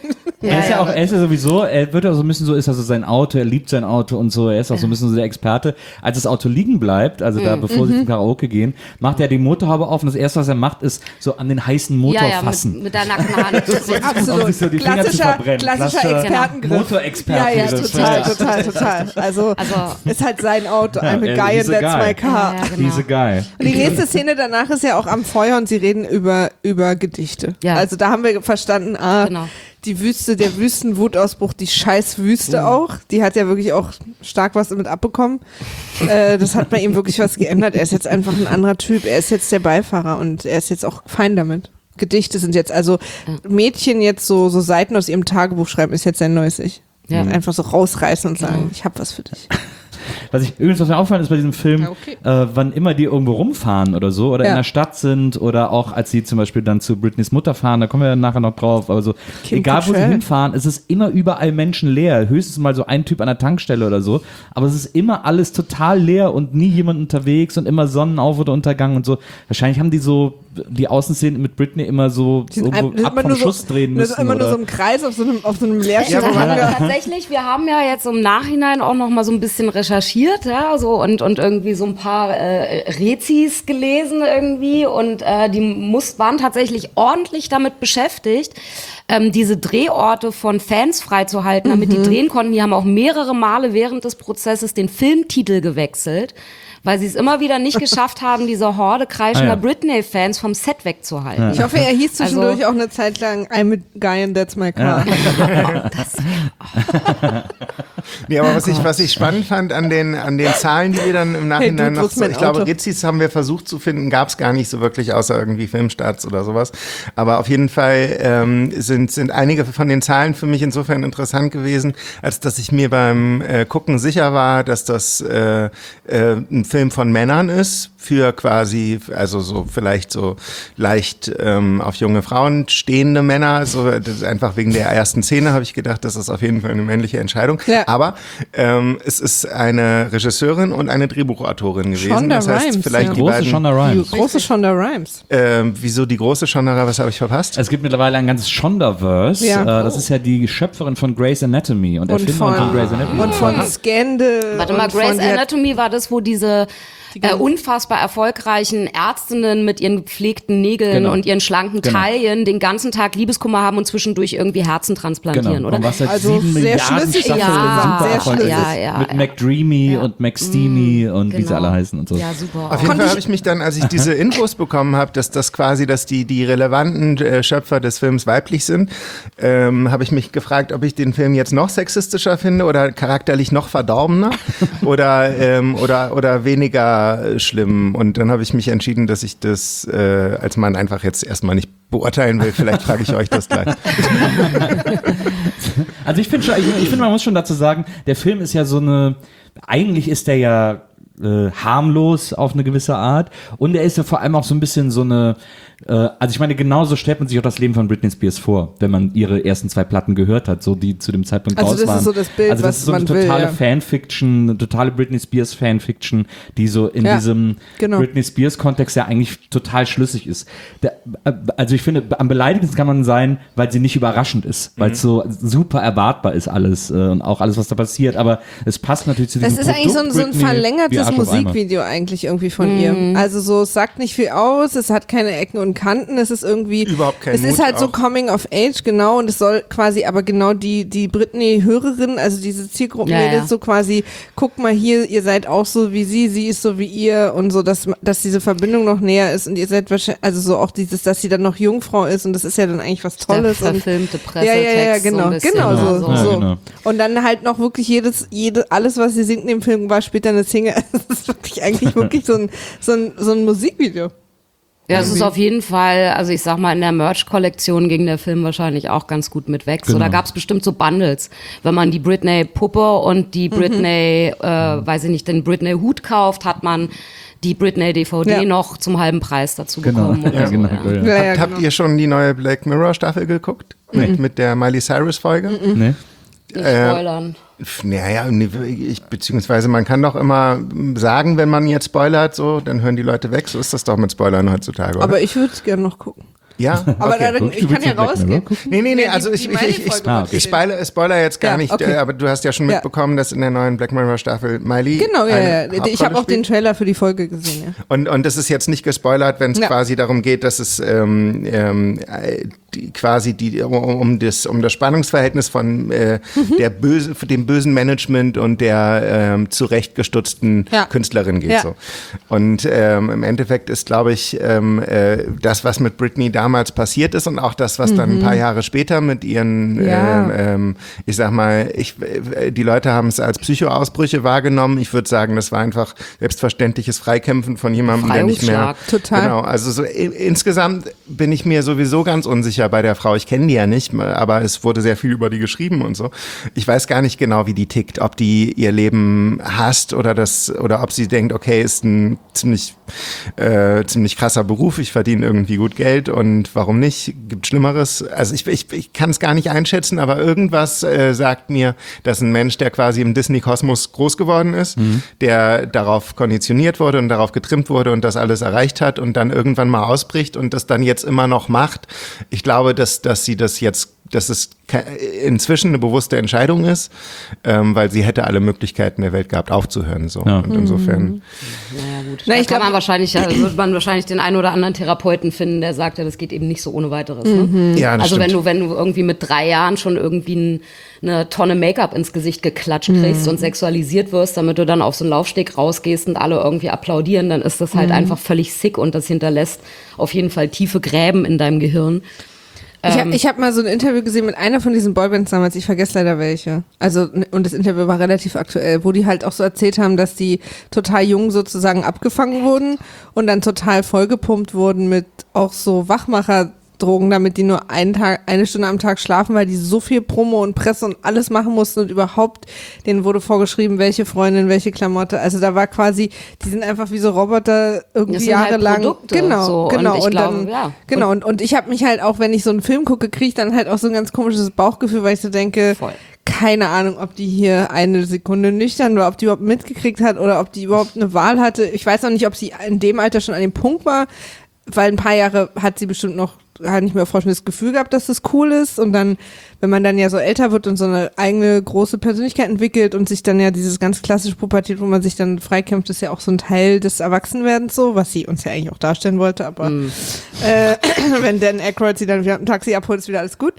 Er ist ja sowieso, er wird ja so ein bisschen so, ist also sein Auto, er liebt sein Auto und so, er ist auch so ein bisschen so der Experte. Als das Auto liegen bleibt, also da, bevor sie zum Karaoke gehen, macht er die Motorhaube auf und das erste, was er macht, ist so an den heißen Motor fassen. Mit der nackten Hand. Absolut. Um sich so die Finger zu verbrennen. Klassischer Expertengriff. Motorexperte. Total. Also ist halt sein Auto. I'm a guy and that's my car. Diese Guy. Und die nächste Szene danach ist ja auch am Feuer und sie reden über Gedichte. Ja. Also da haben wir verstanden, die Wüste, der Wüstenwutausbruch, die scheiß Wüste auch, die hat ja wirklich auch stark was damit abbekommen. Das hat bei ihm wirklich was geändert. Er ist jetzt einfach ein anderer Typ. Er ist jetzt der Beifahrer und er ist jetzt auch fein damit. Gedichte sind jetzt, also Mädchen jetzt so Seiten aus ihrem Tagebuch schreiben, ist jetzt sein neues Ich. Ja. Einfach so rausreißen und sagen, ich hab was für dich. Was mir auffällt, ist bei diesem Film, wann immer die irgendwo rumfahren oder so, oder in der Stadt sind, oder auch als sie zum Beispiel dann zu Britneys Mutter fahren, da kommen wir nachher noch drauf, aber so, egal wo sie hinfahren, es ist immer überall menschenleer, höchstens mal so ein Typ an der Tankstelle oder so, aber es ist immer alles total leer und nie jemand unterwegs und immer Sonnenauf- oder Untergang und so. Wahrscheinlich haben die so die Außenszenen mit Britney immer so irgendwo ab vom Schuss drehen müssen. Das ist immer nur so im Kreis auf so einem Leerstück. Tatsächlich, wir haben ja jetzt im Nachhinein auch noch mal so ein bisschen recherchiert, ja, so und irgendwie so ein paar Rezis gelesen irgendwie und die waren tatsächlich ordentlich damit beschäftigt, diese Drehorte von Fans freizuhalten, damit die drehen konnten. Die haben auch mehrere Male während des Prozesses den Filmtitel gewechselt, weil sie es immer wieder nicht geschafft haben, diese Horde kreischender Britney-Fans vom Set wegzuhalten. Ich hoffe, er hieß zwischendurch auch eine Zeit lang I'm a guy and that's my car. Nee, aber was ich spannend fand an den Zahlen, die wir dann im Nachhinein noch, ich glaube, Rezis haben wir versucht zu finden, gab es gar nicht so wirklich, außer irgendwie Filmstarts oder sowas. Aber auf jeden Fall sind einige von den Zahlen für mich insofern interessant gewesen, als dass ich mir beim Gucken sicher war, dass das ein Film von Männern ist, für quasi, also so vielleicht so leicht auf junge Frauen stehende Männer, so das ist einfach wegen der ersten Szene habe ich gedacht, das ist auf jeden Fall eine männliche Entscheidung. Ja. Aber es ist eine Regisseurin und eine Drehbuchautorin gewesen. Shonda das heißt, Rhimes, vielleicht die große Shonda Rhimes. Die große Shonda Rhimes. Wieso die große Shonda? Was habe ich verpasst? Es gibt mittlerweile ein ganzes Shondaverse. Ja. Das ist ja die Schöpferin von Grey's Anatomy und Erfinderin von Grey's Anatomy. Und von Scandal. Warte mal, Grey's Anatomy war das, wo diese unfassbar erfolgreichen Ärztinnen mit ihren gepflegten Nägeln und ihren schlanken Taillen den ganzen Tag Liebeskummer haben und zwischendurch irgendwie Herzen transplantieren, oder? Und was seit also 7 sehr Milliarden schlüssig, Staffeln sehr mit McDreamy und McSteamy und wie sie alle heißen und so. Ja, super. Auf jeden Fall habe ich mich dann, als ich diese Infos bekommen habe, dass die relevanten Schöpfer des Films weiblich sind, habe ich mich gefragt, ob ich den Film jetzt noch sexistischer finde oder charakterlich noch verdorbener oder weniger schlimm. Und dann habe ich mich entschieden, dass ich das als Mann einfach jetzt erstmal nicht beurteilen will. Vielleicht frage ich euch das gleich. Also ich finde, man muss schon dazu sagen, der Film ist ja eigentlich ist der ja harmlos auf eine gewisse Art und er ist ja vor allem auch so ein bisschen so eine, also ich meine, genauso stellt man sich auch das Leben von Britney Spears vor, wenn man ihre ersten 2 Platten gehört hat, so die zu dem Zeitpunkt raus waren. Also das ist so das Bild, also das ist so eine totale Fanfiction, eine totale Britney Spears Fanfiction, die so in diesem Britney Spears Kontext ja eigentlich total schlüssig ist. Also ich finde, am beleidigendsten kann man sein, weil sie nicht überraschend ist, weil es so super erwartbar ist alles und auch alles, was da passiert, aber es passt natürlich zu diesem Produkt. Das ist eigentlich so ein verlängertes Musikvideo eigentlich irgendwie von ihr. Also so, es sagt nicht viel aus, es hat keine Ecken und Kanten, es ist irgendwie, überhaupt kein es ist halt so Coming of Age, genau, und es soll quasi aber genau die Britney-Hörerin, also diese Zielgruppen so quasi, guck mal hier, ihr seid auch so wie sie ist so wie ihr und so, dass diese Verbindung noch näher ist und ihr seid wahrscheinlich, also so auch dieses, dass sie dann noch Jungfrau ist und das ist ja dann eigentlich was Tolles. Der verfilmte Pressetext. Genau, so genau so. Genau. Und dann halt noch wirklich alles, was sie singt in dem Film, war später eine Single. Das ist eigentlich wirklich so ein Musikvideo. Ja, es ist auf jeden Fall, also ich sag mal, in der Merch-Kollektion ging der Film wahrscheinlich auch ganz gut mit weg. So, da gab es bestimmt so Bundles. Wenn man die Britney-Puppe und die Britney, weiß ich nicht, den Britney-Hut kauft, hat man die Britney-DVD noch zum halben Preis dazu bekommen. Habt ihr schon die neue Black Mirror-Staffel geguckt? Mit der Miley Cyrus-Folge? Nee. Nicht spoilern. Naja, beziehungsweise man kann doch immer sagen, wenn man jetzt spoilert, so, dann hören die Leute weg. So ist das doch mit Spoilern heutzutage, oder? Aber ich würde es gerne noch gucken. Ja, aber okay. ich kann ja rausgehen. Nee, also ich spoiler jetzt gar nicht, aber du hast ja schon mitbekommen, dass in der neuen Black Mirror Staffel Miley Genau, ich habe auch den Trailer für die Folge gesehen, Und das ist jetzt nicht gespoilert, wenn es quasi darum geht, dass es um das Spannungsverhältnis von dem bösen Management und der zurechtgestutzten Künstlerin geht. So. Und im Endeffekt ist, glaube ich, das, was mit Britney damals passiert ist und auch das, was dann ein paar Jahre später mit ihren, ich sag mal, die Leute haben es als Psychoausbrüche wahrgenommen. Ich würde sagen, das war einfach selbstverständliches Freikämpfen von jemandem, der nicht mehr. Total. Genau, also so, insgesamt bin ich mir sowieso ganz unsicher bei der Frau. Ich kenne die ja nicht, aber es wurde sehr viel über die geschrieben und so. Ich weiß gar nicht genau, wie die tickt, ob die ihr Leben hasst oder ob sie denkt, okay, ist ein ziemlich krasser Beruf, ich verdiene irgendwie gut Geld und warum nicht? Gibt Schlimmeres. Also ich kann es gar nicht einschätzen, aber irgendwas sagt mir, dass ein Mensch, der quasi im Disney-Kosmos groß geworden ist, der darauf konditioniert wurde und darauf getrimmt wurde und das alles erreicht hat und dann irgendwann mal ausbricht und das dann jetzt immer noch macht. Ich glaube, dass es inzwischen eine bewusste Entscheidung ist, weil sie hätte alle Möglichkeiten der Welt gehabt, aufzuhören. So. Ja. Und insofern. Naja, gut. Da kann man wird man wahrscheinlich den einen oder anderen Therapeuten finden, der sagt, ja, das geht eben nicht so ohne weiteres. Ne? Ja, das also stimmt. wenn du irgendwie mit 3 Jahren schon irgendwie eine Tonne Make-up ins Gesicht geklatscht kriegst und sexualisiert wirst, damit du dann auf so einen Laufsteg rausgehst und alle irgendwie applaudieren, dann ist das halt einfach völlig sick und das hinterlässt auf jeden Fall tiefe Gräben in deinem Gehirn. Ich hab mal so ein Interview gesehen mit einer von diesen Boybands damals, ich vergesse leider welche. Also, und das Interview war relativ aktuell, wo die halt auch so erzählt haben, dass die total jung sozusagen abgefangen wurden und dann total vollgepumpt wurden mit auch so Wachmacherdrogen, damit die nur eine Stunde am Tag schlafen, weil die so viel Promo und Presse und alles machen mussten und überhaupt, denen wurde vorgeschrieben, welche Freundin, welche Klamotte. Also da war quasi, die sind einfach wie so Roboter irgendwie jahrelang. Halt genau. Und ich habe mich halt auch, wenn ich so einen Film gucke, kriege ich dann halt auch so ein ganz komisches Bauchgefühl, weil ich so denke, keine Ahnung, ob die hier eine Sekunde nüchtern war, ob die überhaupt mitgekriegt hat oder ob die überhaupt eine Wahl hatte. Ich weiß auch nicht, ob sie in dem Alter schon an dem Punkt war, weil ein paar Jahre hat sie bestimmt noch nicht mehr das Gefühl gehabt, dass das cool ist und dann, wenn man dann ja so älter wird und so eine eigene große Persönlichkeit entwickelt und sich dann ja dieses ganz klassische Pubertät, wo man sich dann freikämpft, ist ja auch so ein Teil des Erwachsenwerdens so, was sie uns ja eigentlich auch darstellen wollte, aber wenn Dan Aykroyd sie dann wieder im Taxi abholt, ist wieder alles gut.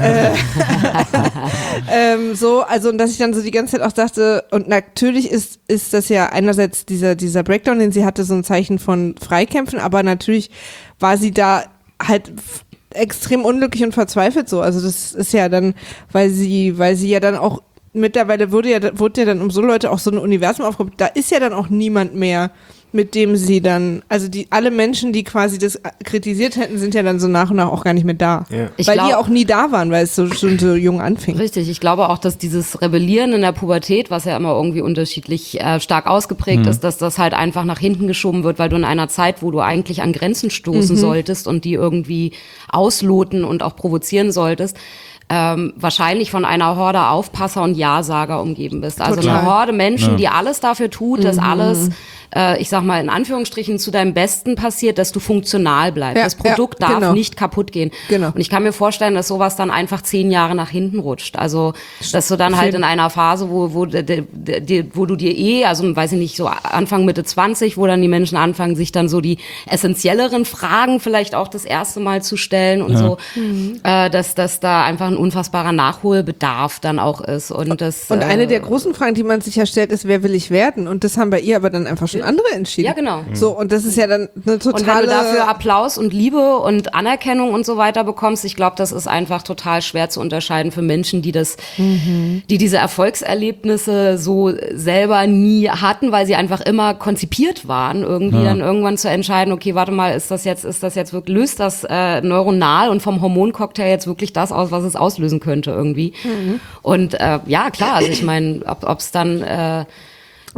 Und dass ich dann so die ganze Zeit auch dachte, und natürlich ist das ja einerseits dieser Breakdown, den sie hatte, so ein Zeichen von Freikämpfen, aber natürlich war sie da halt extrem unglücklich und verzweifelt so. Also das ist ja dann, weil sie ja dann auch mittlerweile wurde ja dann um so Leute auch so ein Universum aufgebaut. Da ist ja dann auch niemand mehr, mit dem sie dann, also alle Menschen, die quasi das kritisiert hätten, sind ja dann so nach und nach auch gar nicht mehr da. Ja. Die ja auch nie da waren, weil es schon so jung anfing. Richtig, ich glaube auch, dass dieses Rebellieren in der Pubertät, was ja immer irgendwie unterschiedlich stark ausgeprägt ist, dass das halt einfach nach hinten geschoben wird, weil du in einer Zeit, wo du eigentlich an Grenzen stoßen solltest und die irgendwie ausloten und auch provozieren solltest, wahrscheinlich von einer Horde Aufpasser und Ja-Sager umgeben bist. Also eine Horde Menschen, die alles dafür tut, dass alles, ich sag mal in Anführungsstrichen, zu deinem Besten passiert, dass du funktional bleibst. Ja, das Produkt darf nicht kaputt gehen. Genau. Und ich kann mir vorstellen, dass sowas dann einfach 10 Jahre nach hinten rutscht. Also, dass du dann halt in einer Phase, wo du dir also weiß ich nicht, so Anfang, Mitte 20, wo dann die Menschen anfangen, sich dann so die essentielleren Fragen vielleicht auch das erste Mal zu stellen und so, dass da einfach ein unfassbarer Nachholbedarf dann auch ist. Und eine der großen Fragen, die man sich ja stellt, ist, wer will ich werden? Und das haben bei ihr aber dann einfach schon andere entschieden. Ja, genau. So, und das ist ja dann eine totale... Und wenn du dafür Applaus und Liebe und Anerkennung und so weiter bekommst, ich glaube, das ist einfach total schwer zu unterscheiden für Menschen, die diese Erfolgserlebnisse so selber nie hatten, weil sie einfach immer konzipiert waren, irgendwie dann irgendwann zu entscheiden, okay, warte mal, ist das jetzt wirklich, löst das neuronal und vom Hormoncocktail jetzt wirklich das aus, was es auslösen könnte irgendwie. Und ja, klar, also ich meine, ob es dann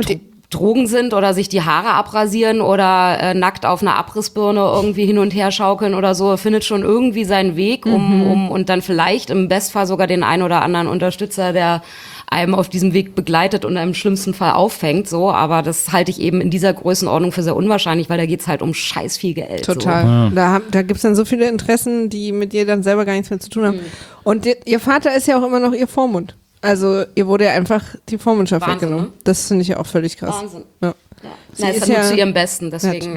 Drogen sind oder sich die Haare abrasieren oder nackt auf einer Abrissbirne irgendwie hin und her schaukeln oder so, findet schon irgendwie seinen Weg, und dann vielleicht im Bestfall sogar den einen oder anderen Unterstützer, der einem auf diesem Weg begleitet und im schlimmsten Fall auffängt, so, aber das halte ich eben in dieser Größenordnung für sehr unwahrscheinlich, weil da geht's halt um scheiß viel Geld. Total. So. Da gibt's dann so viele Interessen, die mit ihr dann selber gar nichts mehr zu tun haben. Und ihr Vater ist ja auch immer noch ihr Vormund. Also ihr wurde ja einfach die Vormundschaft weggenommen. Ne? Das finde ich ja auch völlig krass. Wahnsinn. Ja. Sie ist ja nur zu ihrem Besten, deswegen,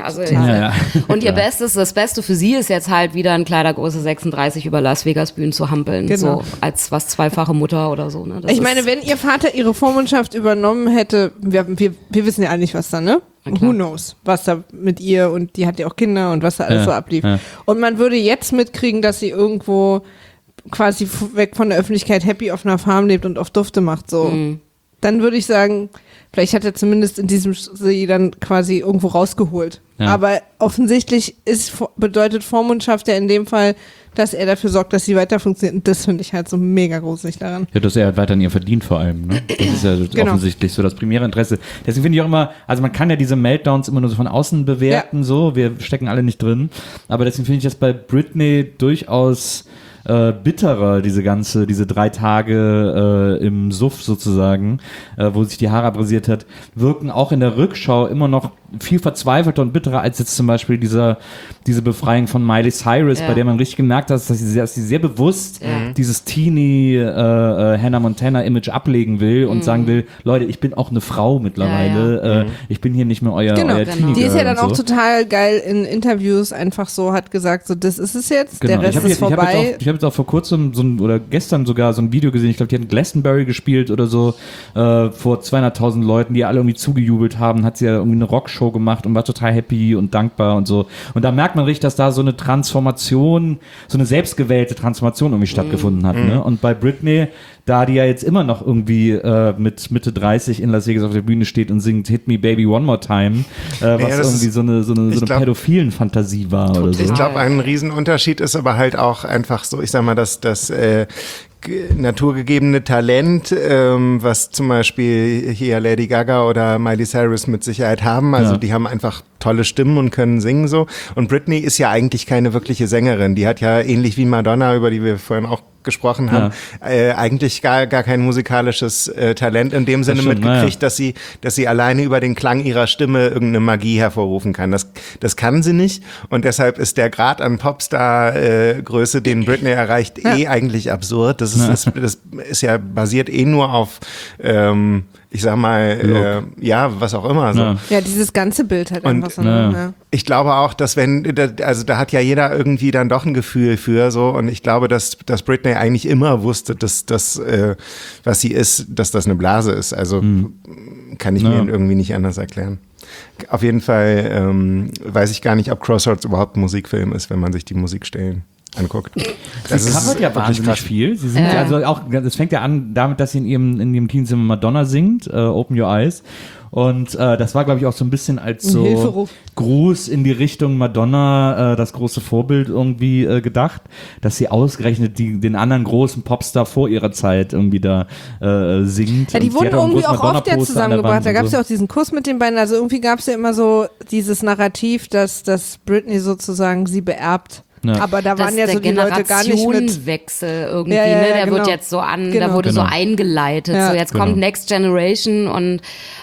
Und ihr Bestes, das Beste für sie ist jetzt halt wieder in Kleidergröße 36 über Las Vegas Bühnen zu hampeln, so als zweifache Mutter oder so. Ne? Ich meine, wenn ihr Vater ihre Vormundschaft übernommen hätte, wir wissen ja eigentlich, was da, ne? Who knows, was da mit ihr, und die hat ja auch Kinder und was da alles so ablief. Ja. Und man würde jetzt mitkriegen, dass sie irgendwo quasi weg von der Öffentlichkeit happy auf einer Farm lebt und auf Dufte macht, so. Dann würde ich sagen, vielleicht hat er zumindest in diesem sie dann quasi irgendwo rausgeholt. Ja. Aber offensichtlich bedeutet Vormundschaft ja in dem Fall, dass er dafür sorgt, dass sie weiter funktioniert. Und das finde ich halt so mega gruselig daran. Ja, dass er halt weiter an ihr verdient vor allem. Ne? Das ist ja offensichtlich so das primäre Interesse. Deswegen finde ich auch immer, also man kann ja diese Meltdowns immer nur so von außen bewerten, so, wir stecken alle nicht drin. Aber deswegen finde ich das bei Britney durchaus bitterer, diese 3 Tage im Suff sozusagen, wo sich die Haare abrasiert hat, wirken auch in der Rückschau immer noch viel verzweifelter und bitterer als jetzt zum Beispiel diese Befreiung von Miley Cyrus, bei der man richtig gemerkt hat, dass sie sehr bewusst dieses teeny Hannah Montana Image ablegen will und sagen will, Leute, ich bin auch eine Frau mittlerweile, ich bin hier nicht mehr euer Teenie. Die ist ja dann auch total geil in Interviews einfach so, hat gesagt, so, das ist es jetzt, der Rest ist vorbei. Ich habe jetzt auch vor kurzem oder gestern sogar so ein Video gesehen, ich glaube, die hatten Glastonbury gespielt oder so, vor 200.000 Leuten, die alle irgendwie zugejubelt haben, hat sie ja irgendwie eine Rockshow gemacht und war total happy und dankbar und so. Und da merkt man richtig, dass da so eine Transformation, so eine selbstgewählte Transformation irgendwie stattgefunden hat. Ne? Und bei Britney, da die ja jetzt immer noch irgendwie mit Mitte 30 in Las Vegas auf der Bühne steht und singt Hit Me Baby One More Time, was irgendwie so eine pädophilen Fantasie war oder so. Ich glaube, ein Riesenunterschied ist aber halt auch einfach so, ich sag mal, dass naturgegebene Talent, was zum Beispiel hier Lady Gaga oder Miley Cyrus mit Sicherheit haben, also die haben einfach tolle Stimmen und können singen so. Und Britney ist ja eigentlich keine wirkliche Sängerin, die hat ja ähnlich wie Madonna, über die wir vorhin auch gesprochen haben, eigentlich gar kein musikalisches Talent in dem Sinne mitgekriegt, dass sie alleine über den Klang ihrer Stimme irgendeine Magie hervorrufen kann. Das kann sie nicht, und deshalb ist der Grad an Popstar-Größe, den Britney erreicht, eigentlich absurd. Das ist ja basiert nur auf ich sag mal, was auch immer. So. Ja, dieses ganze Bild halt einfach so. Ich glaube auch, dass da hat ja jeder irgendwie dann doch ein Gefühl für so, und ich glaube, dass Britney eigentlich immer wusste, dass das, was sie ist, dass das eine Blase ist. Also kann ich mir irgendwie nicht anders erklären. Auf jeden Fall weiß ich gar nicht, ob Crossroads überhaupt ein Musikfilm ist, wenn man sich die Musikstellen anguckt. Sie covert ja wahnsinnig viel. Sie singt also auch, das fängt ja an damit, dass sie in ihrem Teenzimmer Madonna singt, Open Your Eyes. Und das war, glaube ich, auch so ein bisschen als so Hilferuf. Gruß in die Richtung Madonna, das große Vorbild irgendwie gedacht, dass sie ausgerechnet den anderen großen Popstar vor ihrer Zeit irgendwie da singt. Ja, die wurden irgendwie auch oft ja zusammengebracht. Da gab es ja auch diesen Kuss mit den beiden. Also irgendwie gab es ja immer so dieses Narrativ, dass Britney sozusagen sie beerbt. Ja. Aber da waren ja so die Leute gar nicht mit. Generationenwechsel irgendwie, der wird jetzt so da wurde so eingeleitet. So jetzt kommt Next Generation und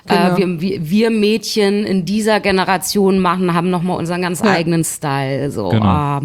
wir Mädchen in dieser Generation haben nochmal unseren ganz eigenen Style. So. Aber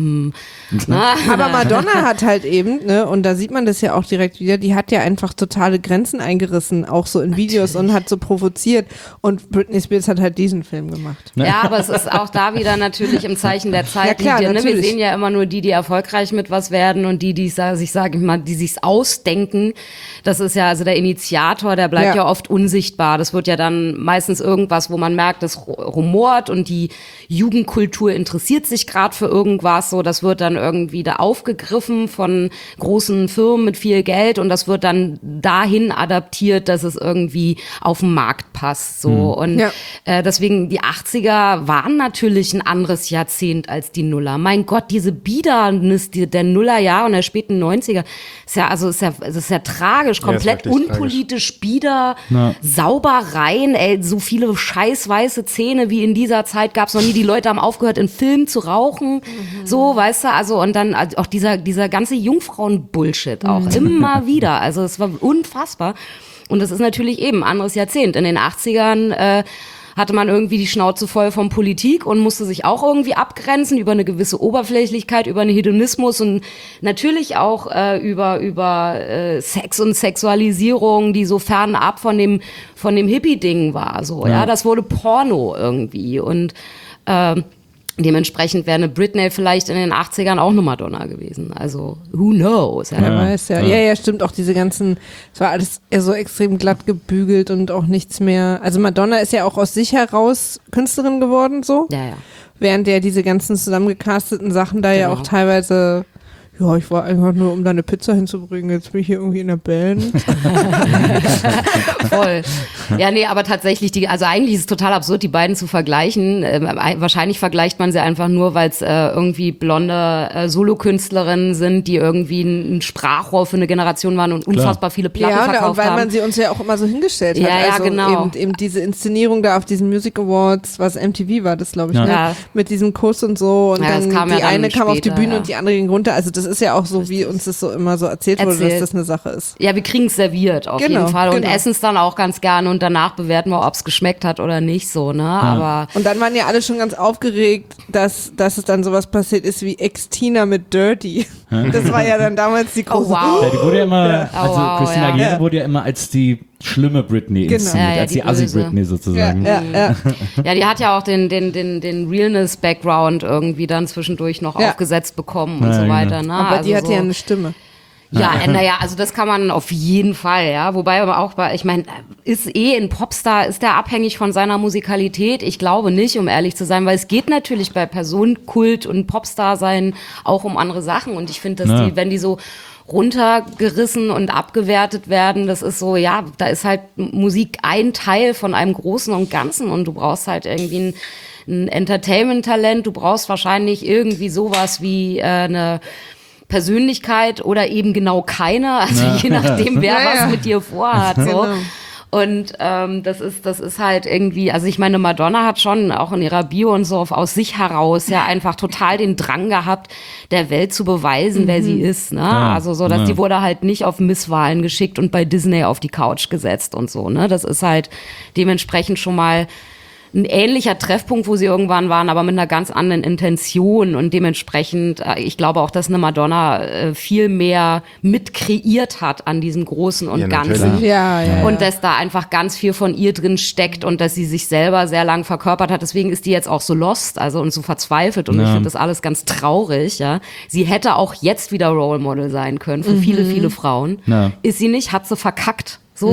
Madonna hat halt eben, ne, und da sieht man das ja auch direkt wieder, die hat ja einfach totale Grenzen eingerissen, auch so in Videos, und hat so provoziert, und Britney Spears hat halt diesen Film gemacht. Ja, aber es ist auch da wieder natürlich im Zeichen der Zeit. Ja, klar, wir sehen ja immer nur die erfolgreich mit was werden, und die sich's ausdenken. Das ist ja, also der Initiator, der bleibt ja oft unsichtbar. Das wird ja dann meistens irgendwas, wo man merkt, das rumort, und die Jugendkultur interessiert sich gerade für irgendwas, so, das wird dann irgendwie da aufgegriffen von großen Firmen mit viel Geld, und das wird dann dahin adaptiert, dass es irgendwie auf den Markt passt, so. Und deswegen, die 80er waren natürlich ein anderes Jahrzehnt als die Nuller. Mein Gott, diese Biedernis der Nullerjahre und der späten 90er, ist ja tragisch, komplett unpolitisch tragisch. Bieder, Saubereien, so viele scheiß-weiße Zähne wie in dieser Zeit gab's noch nie. Die Leute haben aufgehört, in Filmen zu rauchen, so, weißt du, also und dann auch dieser ganze Jungfrauen-Bullshit auch immer wieder, also es war unfassbar. Und das ist natürlich eben ein anderes Jahrzehnt. In den 80ern hatte man irgendwie die Schnauze voll von Politik und musste sich auch irgendwie abgrenzen über eine gewisse Oberflächlichkeit, über einen Hedonismus und natürlich auch über Sex und Sexualisierung, die so fernab von dem Hippie-Ding war. So, ja, das wurde Porno irgendwie und dementsprechend wäre eine Britney vielleicht in den 80ern auch eine Madonna gewesen. Also, who knows? Ja, weiß ja. Ja, stimmt. Auch diese ganzen, es war alles eher so extrem glatt gebügelt und auch nichts mehr. Also Madonna ist ja auch aus sich heraus Künstlerin geworden, so. Ja. Während der diese ganzen zusammengecasteten Sachen da ja auch teilweise, ja, ich war einfach nur, um da eine Pizza hinzubringen, jetzt bin ich hier irgendwie in der Band. Voll. Ja, nee, aber tatsächlich, also eigentlich ist es total absurd, die beiden zu vergleichen. Wahrscheinlich vergleicht man sie einfach nur, weil es irgendwie blonde Solokünstlerinnen sind, die irgendwie ein Sprachrohr für eine Generation waren und unfassbar viele Platten verkauft haben. Ja, weil man sie uns ja auch immer so hingestellt hat. Ja, also genau. Eben diese Inszenierung da auf diesen Music Awards, was MTV war das, glaube ich, ne? Mit diesem Kuss und so. Und dann die eine kam auf die Bühne und die andere ging runter. Also das ist ja auch so, wie uns das so immer so erzählt wurde, dass das eine Sache ist. Ja, wir kriegen es serviert auf jeden Fall und essen es dann auch ganz gerne und danach bewerten wir, ob es geschmeckt hat oder nicht so, ne? Aber und dann waren ja alle schon ganz aufgeregt, dass es dann sowas passiert ist wie Ex-Tina mit Dirty. Das war ja dann damals die große... Ja, die wurde ja immer, Christina Aguilera wurde ja immer als die schlimme Britney inszeniert, als die Assi-Britney sozusagen. Ja, die hat ja auch den Realness-Background irgendwie dann zwischendurch noch aufgesetzt bekommen und so weiter. Ne? Aber die hatte ja eine Stimme. Ja, naja, also das kann man auf jeden Fall, ja. Wobei aber auch, ich meine, ein Popstar, ist der abhängig von seiner Musikalität? Ich glaube nicht, um ehrlich zu sein, weil es geht natürlich bei Personenkult und Popstar sein auch um andere Sachen. Und ich finde, dass wenn die so runtergerissen und abgewertet werden, das ist so, ja, da ist halt Musik ein Teil von einem Großen und Ganzen und du brauchst halt irgendwie ein Entertainment-Talent, du brauchst wahrscheinlich irgendwie sowas wie eine Persönlichkeit oder eben genau keine, also je nachdem, wer was mit dir vorhat. So. Genau. Und das ist halt irgendwie, also ich meine, Madonna hat schon auch in ihrer Bio und so aus sich heraus ja einfach total den Drang gehabt, der Welt zu beweisen, wer sie ist. Ne? Also so, dass die wurde halt nicht auf Misswahlen geschickt und bei Disney auf die Couch gesetzt und so. Ne? Das ist halt dementsprechend schon mal ein ähnlicher Treffpunkt, wo sie irgendwann waren, aber mit einer ganz anderen Intention und dementsprechend, ich glaube auch, dass eine Madonna viel mehr mit kreiert hat an diesem Großen und Ganzen. Und dass da einfach ganz viel von ihr drin steckt und dass sie sich selber sehr lang verkörpert hat. Deswegen ist die jetzt auch so lost, also und so verzweifelt und ich finde das alles ganz traurig. Ja, sie hätte auch jetzt wieder Role Model sein können für viele Frauen. Ist sie nicht, hat sie verkackt. So.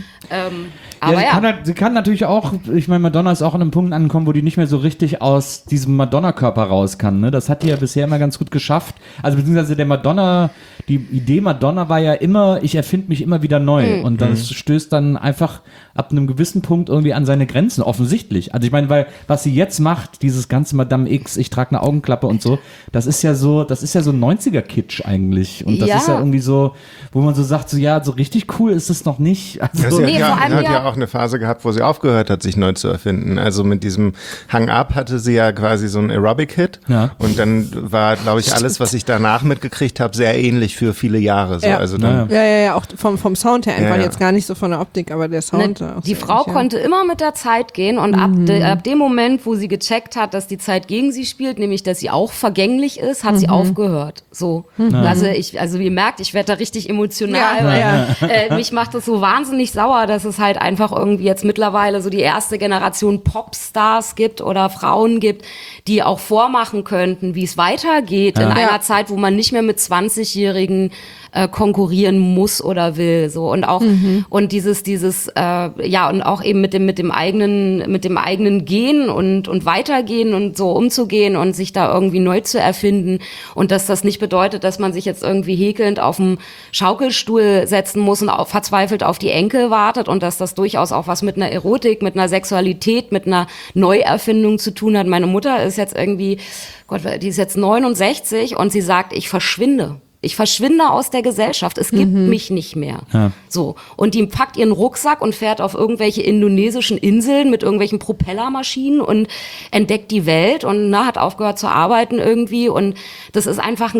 Aber sie kann natürlich auch, ich meine, Madonna ist auch an einem Punkt angekommen, wo die nicht mehr so richtig aus diesem Madonna-Körper raus kann. Ne? Das hat die ja bisher immer ganz gut geschafft. Also beziehungsweise die Idee Madonna war ja immer, ich erfinde mich immer wieder neu. Und das stößt dann einfach ab einem gewissen Punkt irgendwie an seine Grenzen, offensichtlich. Also ich meine, weil was sie jetzt macht, dieses ganze Madame X, ich trage eine Augenklappe und so, das ist ja so 90er-Kitsch eigentlich. Und das ist ja irgendwie so, wo man so sagt, so ja, so richtig cool ist es noch nicht. Also, sie hat ja auch eine Phase gehabt, wo sie aufgehört hat, sich neu zu erfinden. Also mit diesem Hang Up hatte sie ja quasi so einen Aerobic-Hit. Ja. Und dann war, glaube ich, alles, was ich danach mitgekriegt habe, sehr ähnlich für viele Jahre. So. Ja. Also dann, auch vom Sound her einfach jetzt gar nicht so von der Optik, aber der Sound. Die Frau konnte immer mit der Zeit gehen und ab dem Moment, wo sie gecheckt hat, dass die Zeit gegen sie spielt, nämlich, dass sie auch vergänglich ist, hat sie aufgehört. So. Also ihr merkt, ich werde da richtig emotional, weil mich macht das so wahnsinnig sauer, dass es halt einfach irgendwie jetzt mittlerweile so die erste Generation Popstars gibt oder Frauen gibt, die auch vormachen könnten, wie es weitergeht in einer Zeit, wo man nicht mehr mit 20-Jährigen konkurrieren muss oder will, so und auch und dieses und auch eben mit dem eigenen Gehen und Weitergehen und so umzugehen und sich da irgendwie neu zu erfinden und dass das nicht bedeutet, dass man sich jetzt irgendwie häkelnd auf dem Schaukelstuhl setzen muss und verzweifelt auf die Enkel wartet und dass das durchaus auch was mit einer Erotik, mit einer Sexualität, mit einer Neuerfindung zu tun hat. Meine Mutter ist jetzt irgendwie, Gott, die ist jetzt 69 und sie sagt, ich verschwinde. Ich verschwinde aus der Gesellschaft. Es gibt mich nicht mehr. Ja. So. Und die packt ihren Rucksack und fährt auf irgendwelche indonesischen Inseln mit irgendwelchen Propellermaschinen und entdeckt die Welt und hat aufgehört zu arbeiten irgendwie. Und das ist einfach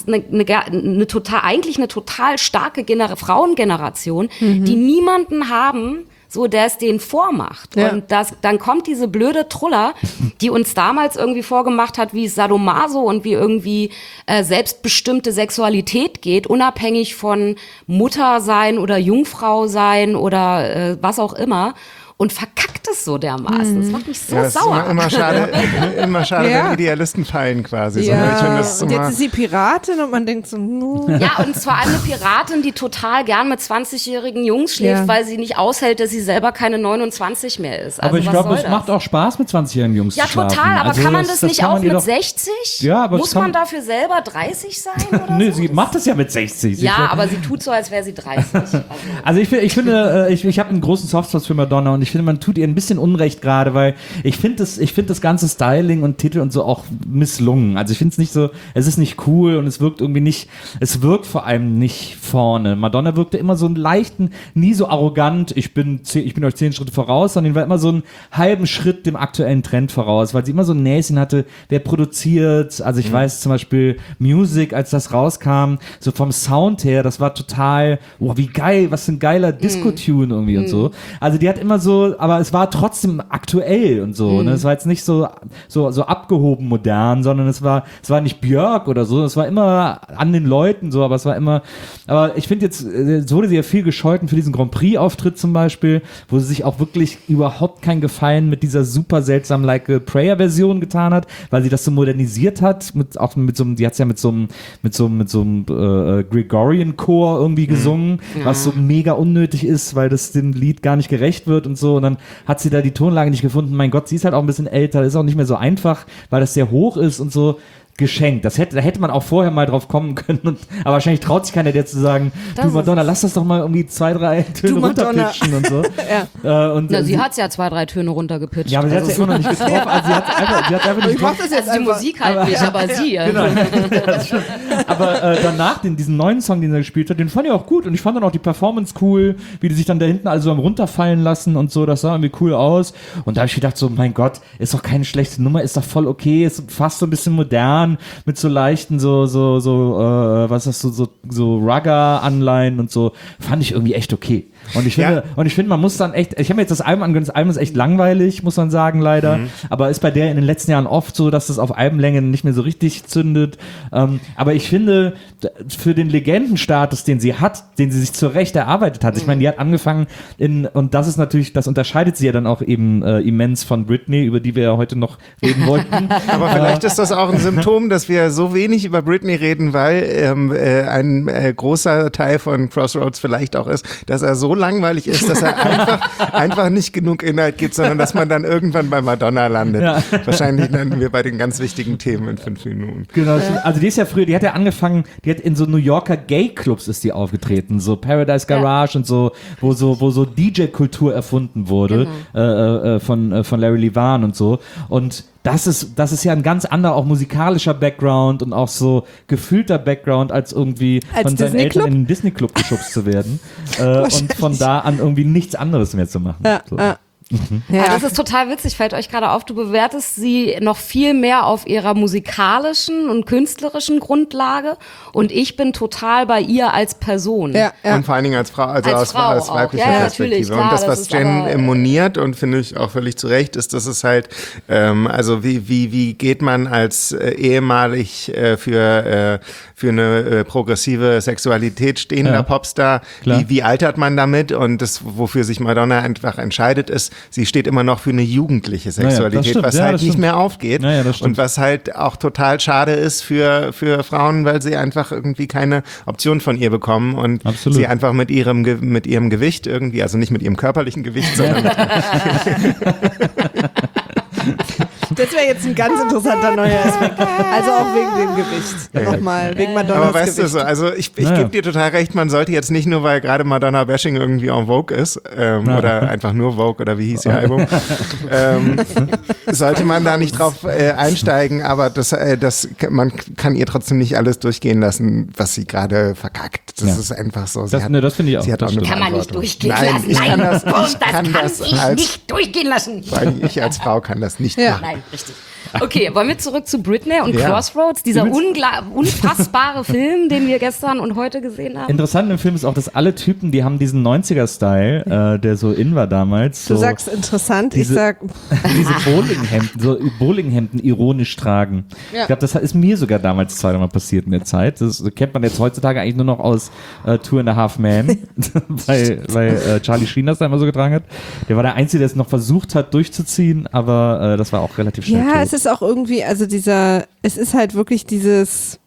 eine total starke Frauengeneration, die niemanden haben, so, der es denen vormacht. Ja. Und dann kommt diese blöde Truller, die uns damals irgendwie vorgemacht hat, wie es Sadomaso und wie irgendwie selbstbestimmte Sexualität geht, unabhängig von Mutter sein oder Jungfrau sein oder was auch immer. Und verkackt es so dermaßen. Das macht mich so sauer. Ist immer schade, wenn Idealisten fallen quasi. Ja. So, und jetzt ist sie Piratin und man denkt so, Ja, und zwar eine Piratin, die total gern mit 20-jährigen Jungs schläft, weil sie nicht aushält, dass sie selber keine 29 mehr ist. Also, aber ich glaube, es macht auch Spaß, mit 20-jährigen Jungs zu schlafen. Ja, total, aber kann man das nicht auch mit 60? Ja, aber muss man dafür selber 30 sein oder nee, sie macht das ja mit 60. Ja, aber sie tut so, als wäre sie 30. Also ich finde, ich habe einen großen Softspot für Madonna und ich finde, man tut ihr ein bisschen Unrecht gerade, weil ich finde das ganze Styling und Titel und so auch misslungen. Also ich finde es nicht so, es ist nicht cool und es wirkt irgendwie nicht, es wirkt vor allem nicht vorne. Madonna wirkte immer so einen leichten, nie so arrogant, ich bin euch 10 Schritte voraus, sondern war immer so einen halben Schritt dem aktuellen Trend voraus, weil sie immer so ein Näschen hatte, wer produziert, also ich weiß zum Beispiel Music, als das rauskam, so vom Sound her, das war total, wie geil, was für ein geiler Disco-Tune irgendwie und so. Also die hat immer so, aber es war trotzdem aktuell und so. Ne? Es war jetzt nicht so abgehoben modern, sondern es war nicht Björk oder so. Es war immer an den Leuten so, aber es war immer. Aber ich finde jetzt, es wurde sie ja viel gescholten für diesen Grand Prix-Auftritt zum Beispiel, wo sie sich auch wirklich überhaupt keinen Gefallen mit dieser super seltsamen Like a Prayer-Version getan hat, weil sie das so modernisiert hat. Die hat es ja mit so einem Gregorian-Chor irgendwie gesungen, was so mega unnötig ist, weil das dem Lied gar nicht gerecht wird und so. Und dann hat sie da die Tonlage nicht gefunden. Mein Gott, sie ist halt auch ein bisschen älter, ist auch nicht mehr so einfach, weil das sehr hoch ist und so. Geschenkt. Da hätte man auch vorher mal drauf kommen können. Aber wahrscheinlich traut sich keiner, der zu sagen, du Madonna, lass das doch mal irgendwie 2, 3 Töne runterpitchen und so. Sie hat es ja 2, 3 Töne runtergepitcht. Ja, aber sie hat es ja immer noch nicht getroffen. Also sie hat einfach nicht getroffen. Die Musik halt nicht, aber sie. Genau. Aber danach, diesen neuen Song, den er gespielt hat, den fand ich auch gut. Und ich fand dann auch die Performance cool, wie die sich dann da hinten also am runterfallen lassen und so. Das sah irgendwie cool aus. Und da habe ich gedacht so, mein Gott, ist doch keine schlechte Nummer, ist doch voll okay, ist fast so ein bisschen modern. Mit so leichten, was ist das, so Rugger-Anleihen und so, fand ich irgendwie echt okay. Und ich finde, man muss dann echt, ich habe mir jetzt das Album angehört, das Album ist echt langweilig, muss man sagen, leider. Aber ist bei der in den letzten Jahren oft so, dass das auf Albumlänge nicht mehr so richtig zündet. Aber ich finde, für den Legendenstatus, den sie hat, den sie sich zu Recht erarbeitet hat, ich meine, die hat angefangen und das ist natürlich, das unterscheidet sie ja dann auch eben immens von Britney, über die wir ja heute noch reden wollten. Aber vielleicht ist das auch ein Symptom, dass wir so wenig über Britney reden, weil ein großer Teil von Crossroads vielleicht auch ist, dass er so langweilig ist, dass er einfach nicht genug Inhalt gibt, sondern dass man dann irgendwann bei Madonna landet. Ja. Wahrscheinlich landen wir bei den ganz wichtigen Themen in 5 Minuten. Genau, also die ist ja früher, die hat ja angefangen, die hat in so New Yorker Gay-Clubs ist die aufgetreten, so Paradise Garage und so, wo so DJ-Kultur erfunden wurde, von Larry Levan und so. Und das ist ja ein ganz anderer, auch musikalischer Background und auch so gefühlter Background, als irgendwie von seinen Eltern in den Disney-Club geschubst zu werden und von da an irgendwie nichts anderes mehr zu machen. Ja, so. Ja. Das ist total witzig, fällt euch gerade auf, du bewertest sie noch viel mehr auf ihrer musikalischen und künstlerischen Grundlage und ich bin total bei ihr als Person. Ja. Und vor allen Dingen als Frau, also als weiblicher Perspektive. Klar, und das, was Jen moniert und finde ich auch völlig zu Recht, ist, dass es halt, also wie geht man als ehemalig für eine progressive Sexualität stehender Popstar, wie altert man damit? Und das, wofür sich Madonna einfach entscheidet, ist, sie steht immer noch für eine jugendliche Sexualität, was halt nicht mehr aufgeht und was halt auch total schade ist für Frauen, weil sie einfach irgendwie keine Option von ihr bekommen und sie einfach mit ihrem Gewicht irgendwie, also nicht mit ihrem körperlichen Gewicht, sondern Das wäre jetzt ein ganz interessanter neuer Aspekt. Also auch wegen dem Gewicht. Nochmal, wegen Madonnas Aber weißt Gewicht. du so, also ich gebe dir total recht, man sollte jetzt nicht nur, weil gerade Madonna-Bashing irgendwie en vogue ist, oder einfach nur Vogue, oder wie hieß ihr Album, sollte man da nicht drauf einsteigen, aber man kann ihr trotzdem nicht alles durchgehen lassen, was sie gerade verkackt. Das ist einfach so. Das finde ich auch. Sie hat auch eine Kann man nicht durchgehen Nein, lassen. ich kann das, das kann das ich als, nicht durchgehen lassen. vor allem ich als Frau kann das nicht Ja. machen. Nein, richtig. Okay, wollen wir zurück zu Britney und Ja. Crossroads, dieser unfassbare Film, den wir gestern und heute gesehen haben? Interessant im Film ist auch, dass alle Typen, die haben diesen 90er-Style, der so in war damals. Du so sagst interessant, ich diese- sag, diese Bowlinghemden ironisch tragen. Ja. Ich glaube, das ist mir sogar damals zweimal passiert in der Zeit. Das kennt man jetzt heutzutage eigentlich nur noch aus Two and a Half Men, weil Charlie Sheen das da immer so getragen hat. Der war der Einzige, der es noch versucht hat durchzuziehen, aber das war auch relativ schnell ja, tot. es ist auch irgendwie, also es ist halt wirklich dieses,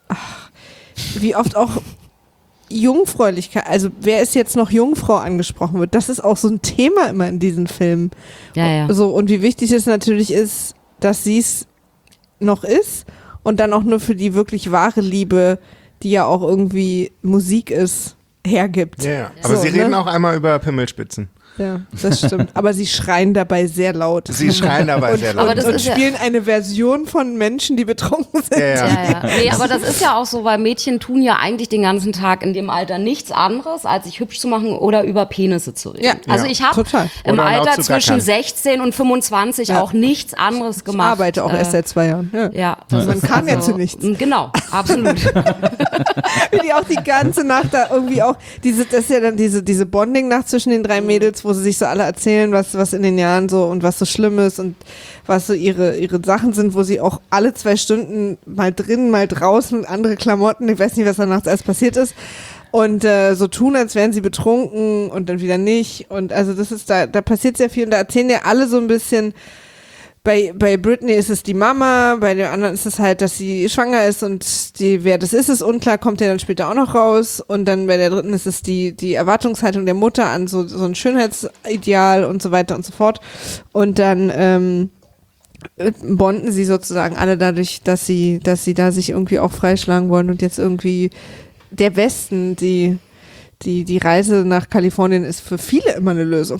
wie oft auch Jungfräulichkeit, also wer ist jetzt noch Jungfrau angesprochen wird, das ist auch so ein Thema immer in diesen Filmen. Ja. So, und wie wichtig es natürlich ist, dass sie es noch ist und dann auch nur für die wirklich wahre Liebe, die ja auch irgendwie Musik ist, hergibt. Ja. Aber So, sie reden ne? auch einmal über Pimmelspitzen. Ja, das stimmt. Aber sie schreien dabei sehr laut. Sie schreien dabei sehr laut. Aber das und ist ja- spielen eine Version von Menschen, die betrunken sind. Ja. Nee, aber das ist ja auch so, weil Mädchen tun ja eigentlich den ganzen Tag in dem Alter nichts anderes, als sich hübsch zu machen oder über Penisse zu reden. Ja. Also Ja. ich habe Total. im Oder Alter auch zu zwischen gackern. 16 und 25 Ja. auch nichts anderes Ich gemacht. arbeite auch erst seit 2 Jahren. Ja. Ja, Also man ist kann ja zu nichts. Genau, absolut. Wie die auch die ganze Nacht da irgendwie auch, das ist ja dann diese Bonding-Nacht zwischen den 3 Mädels, wo sie sich so alle erzählen, was in den Jahren so und was so schlimm ist und was so ihre Sachen sind, wo sie auch alle 2 Stunden mal drin, mal draußen, andere Klamotten, ich weiß nicht, was da nachts alles passiert ist. Und so tun, als wären sie betrunken und dann wieder nicht. Und also das ist da passiert sehr viel und da erzählen ja alle so ein bisschen. Bei Britney ist es die Mama, bei den anderen ist es halt, dass sie schwanger ist und wer das ist unklar, kommt ja dann später auch noch raus. Und dann bei der dritten ist es die Erwartungshaltung der Mutter an so ein Schönheitsideal und so weiter und so fort. Und dann bonden sie sozusagen alle dadurch, dass sie da sich irgendwie auch freischlagen wollen und jetzt irgendwie der Westen, die Reise nach Kalifornien ist für viele immer eine Lösung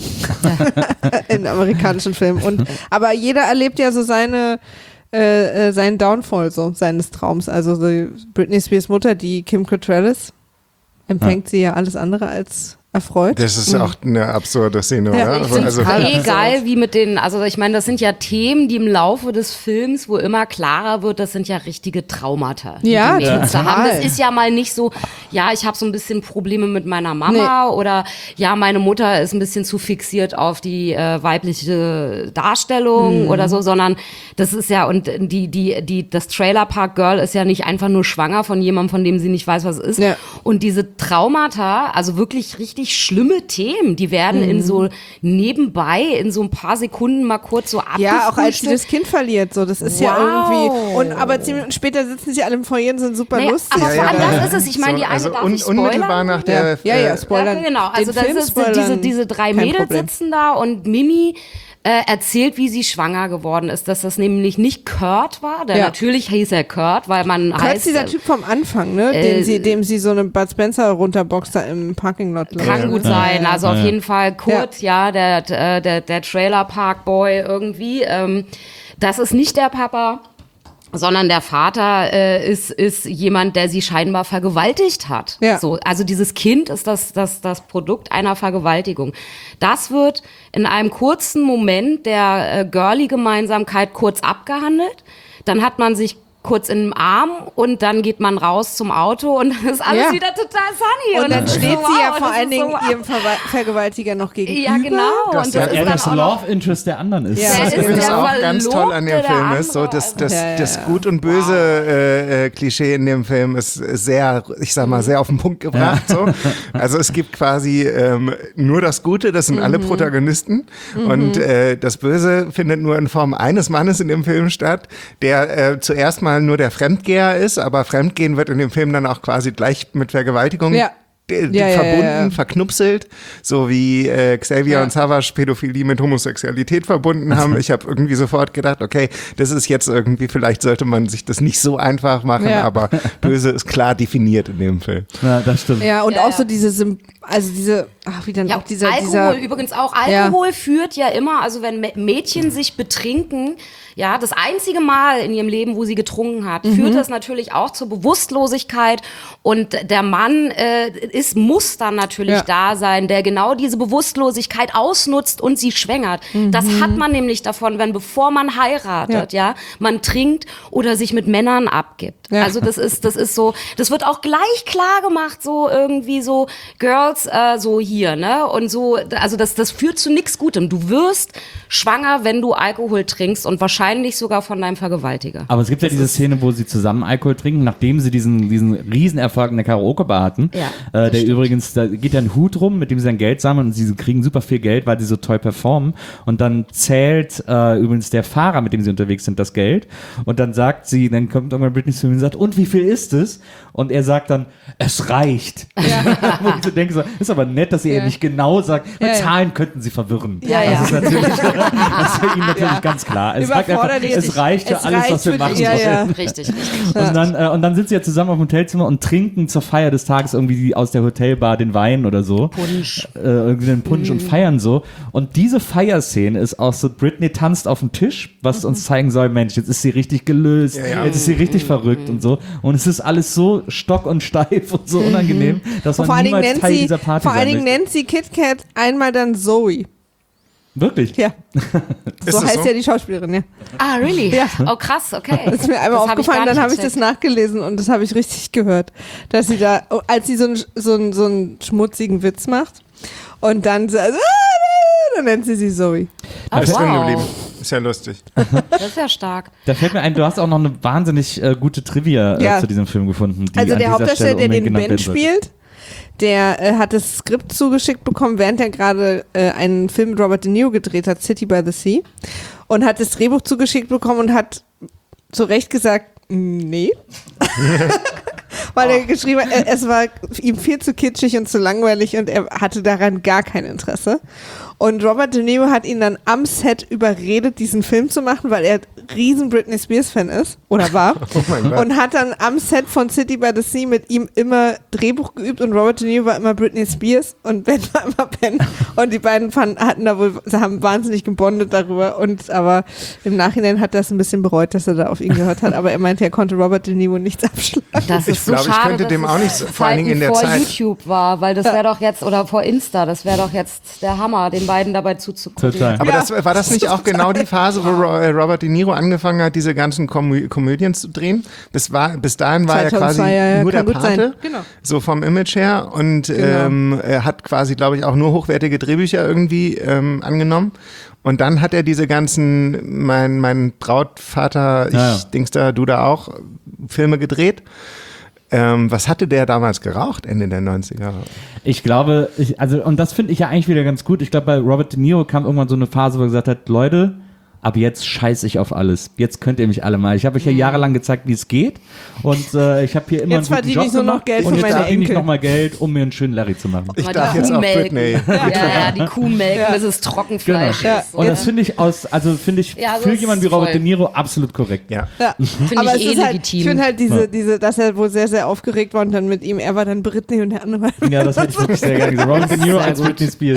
in amerikanischen Filmen. Aber jeder erlebt ja so seinen Downfall so seines Traums. Also so Britney Spears Mutter, die Kim Cattrall, empfängt sie ja alles andere als erfreut. Das ist auch eine absurde Szene, Ja, oder? ich Also, find's Egal wie mit den, also ich meine, das sind ja Themen, die im Laufe des Films, wo immer klarer wird, das sind ja richtige Traumata, die Ja, die Mädels da total. haben. Das ist ja mal nicht so, ja, ich habe so ein bisschen Probleme mit meiner Mama oder ja, meine Mutter ist ein bisschen zu fixiert auf die weibliche Darstellung oder so, sondern das ist ja, und das Trailer Park Girl ist ja nicht einfach nur schwanger von jemandem, von dem sie nicht weiß, was es ist. Ja. Und diese Traumata, also wirklich richtig schlimme Themen, die werden in so nebenbei, in so ein paar Sekunden mal kurz so abgefrühstückt. Ja, auch als sie das Kind verliert, so, das ist ja irgendwie, aber 10 Minuten später sitzen sie alle im Foyer und sind super Naja, lustig. aber vor allem das ist es. Ich meine, die eine darf nicht spoilern. unmittelbar nach der Ja, spoilern. Ja, genau. Also Den das Film ist spoilern, diese 3 kein Mädels Problem. sitzen da und Mimi erzählt, wie sie schwanger geworden ist, dass das nämlich nicht Kurt war, der Ja. natürlich hieß er Kurt, weil man Kurt heißt, ist dieser Typ vom Anfang, ne? Dem sie so eine Bud Spencer runterboxt da im Parking-Lot. glaub ich. kann gut sein. Also auf jeden Fall Kurt, Ja. der Trailer Park Boy irgendwie. Das ist nicht der Papa, sondern der Vater ist jemand, der sie scheinbar vergewaltigt hat. Ja. So, also dieses Kind ist das Produkt einer Vergewaltigung. Das wird in einem kurzen Moment der Girly-Gemeinsamkeit kurz abgehandelt. Dann hat man sich kurz in den Arm und dann geht man raus zum Auto und dann ist alles Ja. wieder total sunny. Und dann das ist steht so, sie ja wow, vor das allen ist Dingen so, wow. ihrem Vergewaltiger noch gegenüber. Ja, genau. Das Und ja, das ist Er dann das auch noch Love Interest der anderen ist. Ja. Was Der ist übrigens der auch ganz toll an dem Verlobte Film der ist, so andere. das Gut und Böse Klischee in dem Film ist sehr, ich sag mal, sehr auf den Punkt gebracht. So. Also es gibt quasi nur das Gute, das sind alle Protagonisten und das Böse findet nur in Form eines Mannes in dem Film statt, der zuerst mal nur der Fremdgeher ist, aber Fremdgehen wird in dem Film dann auch quasi gleich mit Vergewaltigung Ja. verbunden, verknupselt, so wie Xavier und Savage Pädophilie mit Homosexualität verbunden haben. Ich habe irgendwie sofort gedacht, okay, das ist jetzt irgendwie, vielleicht sollte man sich das nicht so einfach machen, aber böse ist klar definiert in dem Film. Ja, das stimmt. Ja, und auch so dieser Alkohol übrigens auch. Alkohol führt ja immer, also wenn Mädchen sich betrinken, ja, das einzige Mal in ihrem Leben, wo sie getrunken hat, führt das natürlich auch zur Bewusstlosigkeit und der Mann muss dann natürlich da sein, der genau diese Bewusstlosigkeit ausnutzt und sie schwängert. Das hat man nämlich davon, wenn bevor man heiratet, man trinkt oder sich mit Männern abgibt. Ja. Also das ist so, das wird auch gleich klar gemacht, so irgendwie so Girls, so hier, ne? Und so, also das führt zu nichts Gutem. Du wirst schwanger, wenn du Alkohol trinkst und wahrscheinlich sogar von deinem Vergewaltiger. Aber es gibt ja diese Szene, wo sie zusammen Alkohol trinken, nachdem sie diesen Riesenerfolg in der Karaoke-Bar hatten. Ja, der übrigens, da geht ja ein Hut rum, mit dem sie dann Geld sammeln und sie kriegen super viel Geld, weil sie so toll performen. Und dann zählt übrigens der Fahrer, mit dem sie unterwegs sind, das Geld. Und dann sagt sie, dann kommt irgendwann Britney zu ihm und sagt, und wie viel ist es? Und er sagt dann, es reicht. Ja. Wo ich so denke, so, ist aber nett, dass er nicht genau sagt, Zahlen könnten sie verwirren. Das ist natürlich, das ist für ihn natürlich ganz klar. Es sagt einfach, es reicht für alles, was wir machen wollen. Richtig. Und dann sind sie ja zusammen auf dem Hotelzimmer und trinken zur Feier des Tages irgendwie aus der Hotelbar den Wein oder so. Punsch. Irgendwie den Punsch und feiern so. Und diese Feierszene ist auch so, Britney tanzt auf dem Tisch, was uns zeigen soll, Mensch, jetzt ist sie richtig gelöst, jetzt ist sie richtig verrückt und so. Und es ist alles so stock und steif und so unangenehm, dass man niemals Teil dieser Party sein Vor allen Dingen nennt sie KitKat einmal dann Zoe. Wirklich? Ja. So heißt ja die Schauspielerin, ja. Ah, really? Ja. Oh, krass, okay. Das ist mir einmal aufgefallen, dann habe ich das nachgelesen und das habe ich richtig gehört. Dass sie da, als sie so einen schmutzigen Witz macht und dann nennt sie Zoe. Oh, ist drin geblieben. Ist ja lustig. Das ist ja stark. Da fällt mir ein, du hast auch noch eine wahnsinnig gute Trivia zu diesem Film gefunden. Die also der Hauptdarsteller, der den Ben spielt, der hat das Skript zugeschickt bekommen, während er gerade einen Film mit Robert De Niro gedreht hat, City by the Sea, und hat das Drehbuch zugeschickt bekommen und hat zu Recht gesagt, nee. Weil er geschrieben hat, es war ihm viel zu kitschig und zu langweilig und er hatte daran gar kein Interesse. Und Robert De Niro hat ihn dann am Set überredet, diesen Film zu machen, weil er riesen Britney Spears Fan ist oder war. Oh mein Gott. Und hat dann am Set von City by the Sea mit ihm immer Drehbuch geübt und Robert De Niro war immer Britney Spears und Ben war immer Ben. Und die beiden haben wahnsinnig gebondet darüber aber im Nachhinein hat er es ein bisschen bereut, dass er da auf ihn gehört hat. Aber er meinte, er konnte Robert De Niro nichts abschlagen. Das ist ich glaube, ich könnte dem auch nicht, vor allen Dingen in der vor Zeit. YouTube war, weil das wäre doch jetzt, oder vor Insta, das wäre doch jetzt der Hammer, den beiden dabei zuzugucken. Total. Aber war das nicht auch genau die Phase, wo Robert De Niro angefangen hat, diese ganzen Komödien zu drehen? Bis dahin war er quasi nur der Pate, so vom Image her und er hat quasi, glaube ich, auch nur hochwertige Drehbücher irgendwie angenommen. Und dann hat er diese ganzen, mein Brautvater, Dings da, du da auch, Filme gedreht. Was hatte der damals geraucht, Ende der 90er? Ich glaube, und das finde ich ja eigentlich wieder ganz gut. Ich glaube, bei Robert De Niro kam irgendwann so eine Phase, wo er gesagt hat, Leute, ab jetzt scheiße ich auf alles. Jetzt könnt ihr mich alle mal. Ich habe euch ja jahrelang gezeigt, wie es geht. Und ich habe hier immer einen guten Job gemacht. Und jetzt verdiene ich nochmal Geld, um mir einen schönen Larry zu machen. Ich darf jetzt auch Britney. Ja, die Kuh melken, bis es Trockenfleisch ist. Und das finde ich für jemanden wie Robert De Niro absolut korrekt. Ja. Aber es ist halt, ich finde halt diese, dass er wohl sehr, sehr aufgeregt war und dann mit ihm, er war dann Britney und der andere war ja, das hätte ich wirklich sehr gerne gesehen. Robert De Niro als Britney Spears.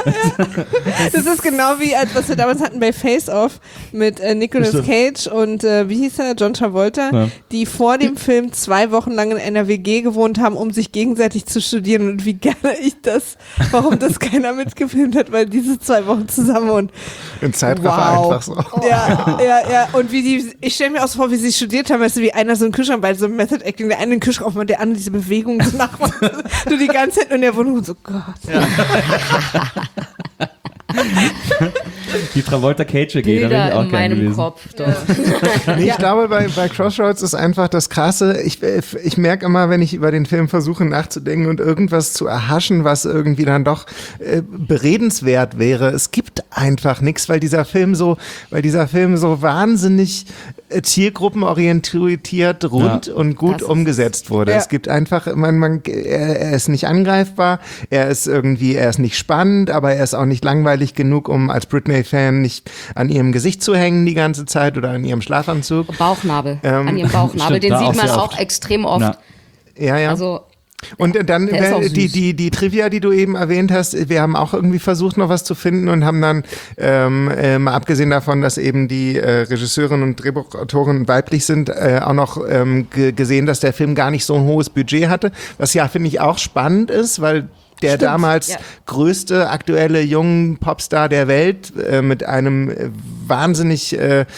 Das ist genau wie, was wir damals hatten bei Face Off mit Nicolas Cage und wie hieß er, John Travolta, die vor dem Film 2 Wochen lang in einer WG gewohnt haben, um sich gegenseitig zu studieren und wie gerne ich warum das keiner mitgefilmt hat, weil diese 2 Wochen zusammen und in Zeitraffer einfach so. Ja, und ich stelle mir auch so vor, wie sie studiert haben, weißt du, wie einer so einen Kühlschrank bei so einem Method Acting, der eine den Kühlschrank aufmacht, der andere diese Bewegung so nachmacht, du die ganze Zeit in der Wohnung und so, Gott. Ja. Die Travolta-Cage geht. Bilder in meinem Kopf. Nee, ich glaube, bei Crossroads ist einfach das Krasse. Ich merke immer, wenn ich über den Film versuche nachzudenken und irgendwas zu erhaschen, was irgendwie dann doch beredenswert wäre. Es gibt einfach nichts, weil dieser Film so wahnsinnig zielgruppenorientiert, rund und gut umgesetzt wurde. Ja. Es gibt einfach, er ist nicht angreifbar, er ist nicht spannend, aber er ist auch nicht langweilig genug, um als Britney-Fan nicht an ihrem Gesicht zu hängen die ganze Zeit oder an ihrem Schlafanzug. Bauchnabel, an ihrem Bauchnabel, den sieht man auch extrem oft. Ja. Also und dann die Trivia, die du eben erwähnt hast, wir haben auch irgendwie versucht, noch was zu finden und haben dann, mal abgesehen davon, dass eben die Regisseurin und Drehbuchautorin weiblich sind, auch noch gesehen, dass der Film gar nicht so ein hohes Budget hatte, was ja, finde ich, auch spannend ist, weil der damals größte aktuelle jungen Popstar der Welt mit einem wahnsinnig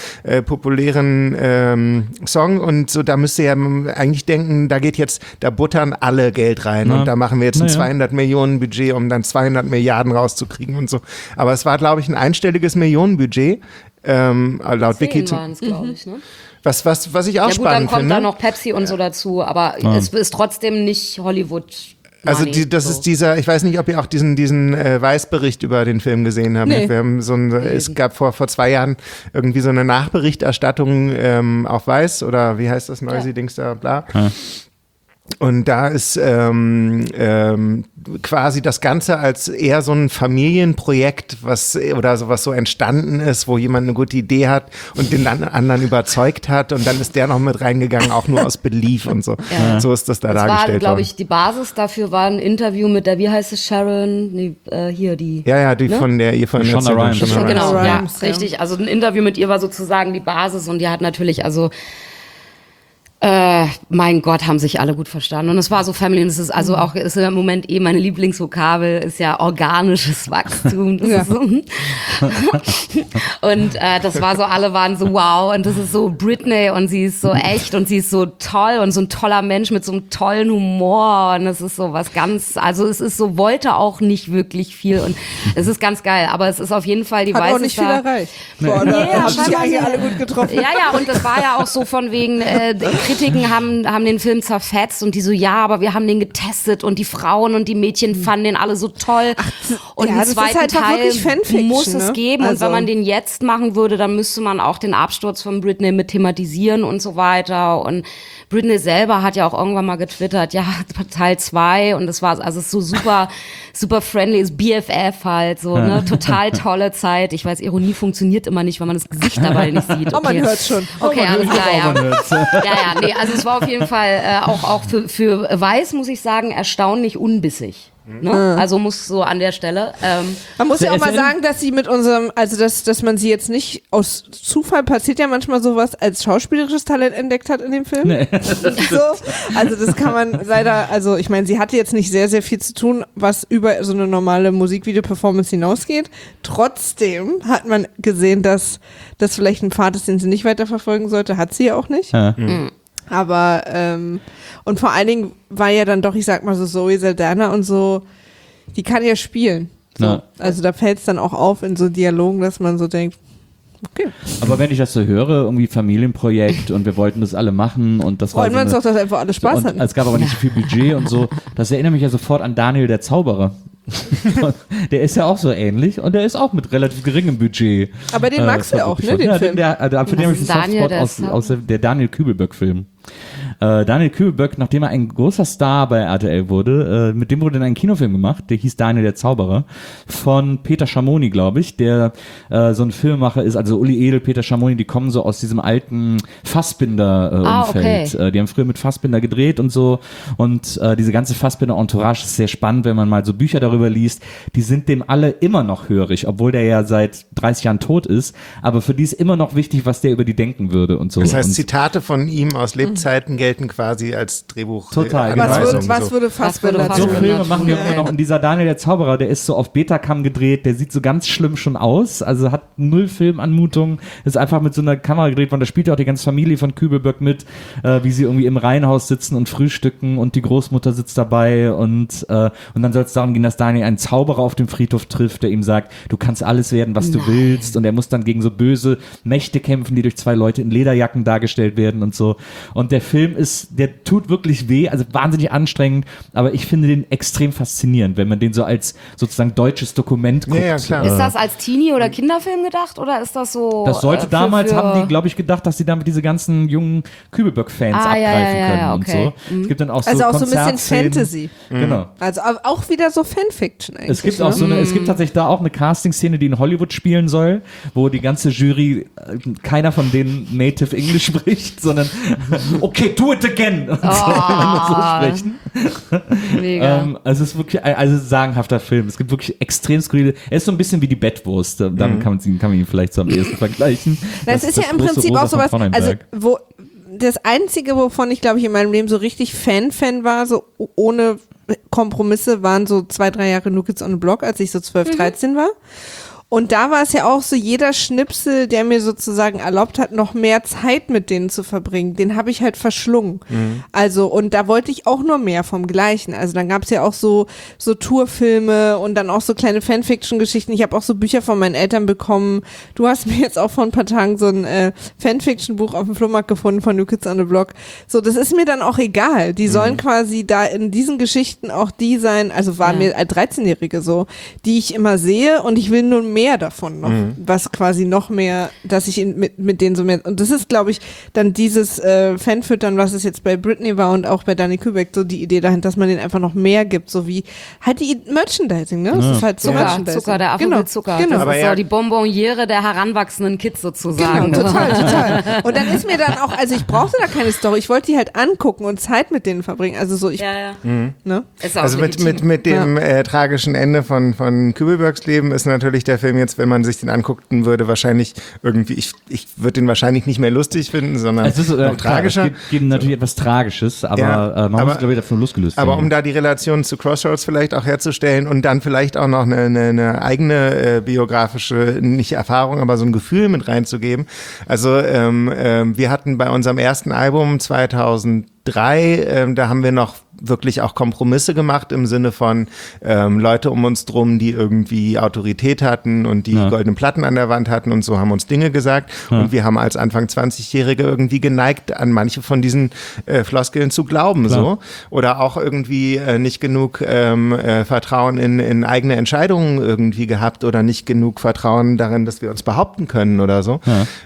populären Song und so, da müsste ja eigentlich denken, da buttern alle Geld rein und da machen wir jetzt ein 200 Millionen Budget, um dann 200 Milliarden rauszukriegen und so. Aber es war, glaube ich, ein einstelliges Millionenbudget, laut Wiki. Waren es, glaube ich, ne? Was ich auch spannend finde. Dann kommt da noch Pepsi und so dazu, aber es ist trotzdem nicht Hollywood. Also ist dieser, ich weiß nicht, ob ihr auch diesen Weiß-Bericht über den Film gesehen habt. Nee. Wir haben es gab vor 2 Jahren irgendwie so eine Nachberichterstattung auf Weiß oder wie heißt das, Noisy-Dings da, bla. Ja. Und da ist quasi das Ganze als eher so ein Familienprojekt, was so entstanden ist, wo jemand eine gute Idee hat und den anderen überzeugt hat und dann ist der noch mit reingegangen, auch nur aus Belief und so. Ja. So ist das da dargestellt worden. Glaube ich, die Basis dafür war ein Interview mit der, wie heißt es, Sharon? Nee, hier die. Ja, die ne? von Shonda Rhimes. Genau, ja, richtig. Also ein Interview mit ihr war sozusagen die Basis und die hat natürlich, mein Gott, haben sich alle gut verstanden. Und es war so Family, und es ist also auch, ist im Moment meine Lieblingsvokabel, ist ja organisches Wachstum. Das ist so, und das war so, alle waren so wow, und das ist so Britney und sie ist so echt und sie ist so toll und so ein toller Mensch mit so einem tollen Humor und es ist so was ganz, also es ist so, wollte auch nicht wirklich viel und es ist ganz geil, aber es ist auf jeden Fall die Weiße. Hat auch nicht viel erreicht. Boah, haben sich eigentlich alle gut getroffen. Ja, und das war ja auch so von wegen, Kritiken haben den Film zerfetzt und die so, ja, aber wir haben den getestet und die Frauen und die Mädchen fanden den alle so toll. Und den zweiten Teil muss es geben. Also. Und wenn man den jetzt machen würde, dann müsste man auch den Absturz von Britney mit thematisieren und so weiter. Und Britney selber hat ja auch irgendwann mal getwittert, ja, Teil 2 und das war, also so super, super friendly, ist BFF halt, so, ne, total tolle Zeit. Ich weiß, Ironie funktioniert immer nicht, weil man das Gesicht dabei nicht sieht. Okay. Oh, man hört's schon. Okay, alles klar, ja. Nee, also es war auf jeden Fall auch für Weiß, muss ich sagen, erstaunlich unbissig. Ne? Also muss so an der Stelle. Man muss ja auch mal sagen, dass sie mit unserem, also dass man sie jetzt nicht aus Zufall, passiert ja manchmal sowas, als schauspielerisches Talent entdeckt hat in dem Film. Nee. So, also das kann man leider, also ich meine, sie hatte jetzt nicht sehr, sehr viel zu tun, was über so eine normale Musikvideo-Performance hinausgeht. Trotzdem hat man gesehen, dass das vielleicht ein Pfad ist, den sie nicht weiterverfolgen sollte. Hat sie ja auch nicht. Ja. Aber, und vor allen Dingen war ja dann doch, ich sag mal so, Zoe Saldana und so, die kann ja spielen. So. Ja. Also da fällt es dann auch auf in so Dialogen, dass man so denkt, okay. Aber wenn ich das so höre, irgendwie Familienprojekt und wir wollten das alle machen und das freuen wir uns doch, dass einfach alle Spaß hatten. Es gab aber nicht so viel Budget und so. Das erinnert mich ja sofort an Daniel der Zauberer. Der ist ja auch so ähnlich und der ist auch mit relativ geringem Budget. Aber den magst du auch, ne, den Film? Für den habe ich einen Softspot aus der Daniel Kübelböck-Film. Daniel Kübelböck, nachdem er ein großer Star bei RTL wurde, mit dem wurde dann ein Kinofilm gemacht, der hieß Daniel der Zauberer, von Peter Schamoni, glaube ich, der so ein Filmemacher ist, also Uli Edel, Peter Schamoni, die kommen so aus diesem alten Fassbinder-Umfeld. Okay. Die haben früher mit Fassbinder gedreht und so und diese ganze Fassbinder-Entourage ist sehr spannend, wenn man mal so Bücher darüber liest. Die sind dem alle immer noch hörig, obwohl der ja seit 30 Jahren tot ist, aber für die ist immer noch wichtig, was der über die denken würde und so. Das heißt, Zitate von ihm aus Lebzeiten gelten gelten quasi als Drehbuch. Total. Was würde Fassbinder so Filme machen wir immer noch. Und dieser Daniel der Zauberer, der ist so auf Betacam gedreht, der sieht so ganz schlimm schon aus, also hat 0 Filmanmutung, ist einfach mit so einer Kamera gedreht worden, da spielt ja auch die ganze Familie von Kübelberg mit, wie sie irgendwie im Reihenhaus sitzen und frühstücken und die Großmutter sitzt dabei und dann soll es darum gehen, dass Daniel einen Zauberer auf dem Friedhof trifft, der ihm sagt, du kannst alles werden, was du willst, und er muss dann gegen so böse Mächte kämpfen, die durch 2 Leute in Lederjacken dargestellt werden und so. Und der Film der tut wirklich weh, also wahnsinnig anstrengend, aber ich finde den extrem faszinierend, wenn man den so als sozusagen deutsches Dokument guckt. Ja, klar. Ist das als Teenie- oder Kinderfilm gedacht oder ist das so? Das sollte damals, haben die, glaube ich, gedacht, dass sie damit diese ganzen jungen Kübelberg-Fans abgreifen können und so. Es gibt dann auch so also auch so ein bisschen Fantasy. Genau. Also auch wieder so Fanfiction eigentlich. Es gibt auch es gibt tatsächlich da auch eine Casting-Szene, die in Hollywood spielen soll, wo die ganze Jury, keiner von denen Native English spricht, sondern okay, do it again. Und so sprechen. Mega. Also es ist wirklich ein sagenhafter Film. Es gibt wirklich extrem skurrile. Er ist so ein bisschen wie die Bettwurst. Damit kann man ihn vielleicht so am ehesten vergleichen. Das ist ja im Prinzip auch sowas, also das Einzige, wovon ich, glaube ich, in meinem Leben so richtig Fan war, so ohne Kompromisse, waren so 2-3 Jahre New Kids on the Block, als ich so 12, 13 war. Und da war es ja auch so, jeder Schnipsel, der mir sozusagen erlaubt hat, noch mehr Zeit mit denen zu verbringen, den habe ich halt verschlungen. Also, und da wollte ich auch nur mehr vom Gleichen. Also dann gab es ja auch so Tourfilme und dann auch so kleine Fanfiction-Geschichten. Ich habe auch so Bücher von meinen Eltern bekommen. Du hast mir jetzt auch vor ein paar Tagen so ein Fanfiction-Buch auf dem Flohmarkt gefunden von New Kids on the Block. So, das ist mir dann auch egal. Die sollen quasi da in diesen Geschichten auch die sein, also waren mir als 13-Jährige so, die ich immer sehe, und ich will nur mehr davon noch, was quasi noch mehr, dass ich mit denen so mehr, und das ist, glaube ich, dann dieses Fanfüttern, was es jetzt bei Britney war und auch bei Dani Kübelberg, so die Idee dahinter, dass man denen einfach noch mehr gibt, so wie halt die Merchandising, ne? Das ist halt so Zucker, der Affe mit Zucker. Genau. Das ist so die Bonbonniere der heranwachsenden Kids sozusagen. Genau, total. Und dann ist mir dann auch, also ich brauchte da keine Story, ich wollte die halt angucken und Zeit mit denen verbringen, also so Ne? Also mit dem tragischen Ende von Kübelbergs Leben ist natürlich der Film jetzt, wenn man sich den angucken würde, wahrscheinlich irgendwie, ich würde den wahrscheinlich nicht mehr lustig finden, sondern es ist, noch tragischer. Es gibt natürlich etwas Tragisches, aber man muss, glaube ich, davon losgelöst Aber werden. um da die Relation zu Crossroads vielleicht auch herzustellen und dann vielleicht auch noch eine eigene biografische, nicht Erfahrung, aber so ein Gefühl mit reinzugeben. Also wir hatten bei unserem ersten Album 2003, da haben wir noch wirklich auch Kompromisse gemacht im Sinne von Leute um uns drum, die irgendwie Autorität hatten und die goldenen Platten an der Wand hatten und so, haben uns Dinge gesagt und wir haben als Anfang 20-Jährige irgendwie geneigt, an manche von diesen Floskeln zu glauben, so, oder auch irgendwie nicht genug Vertrauen in eigene Entscheidungen irgendwie gehabt oder nicht genug Vertrauen darin, dass wir uns behaupten können oder so.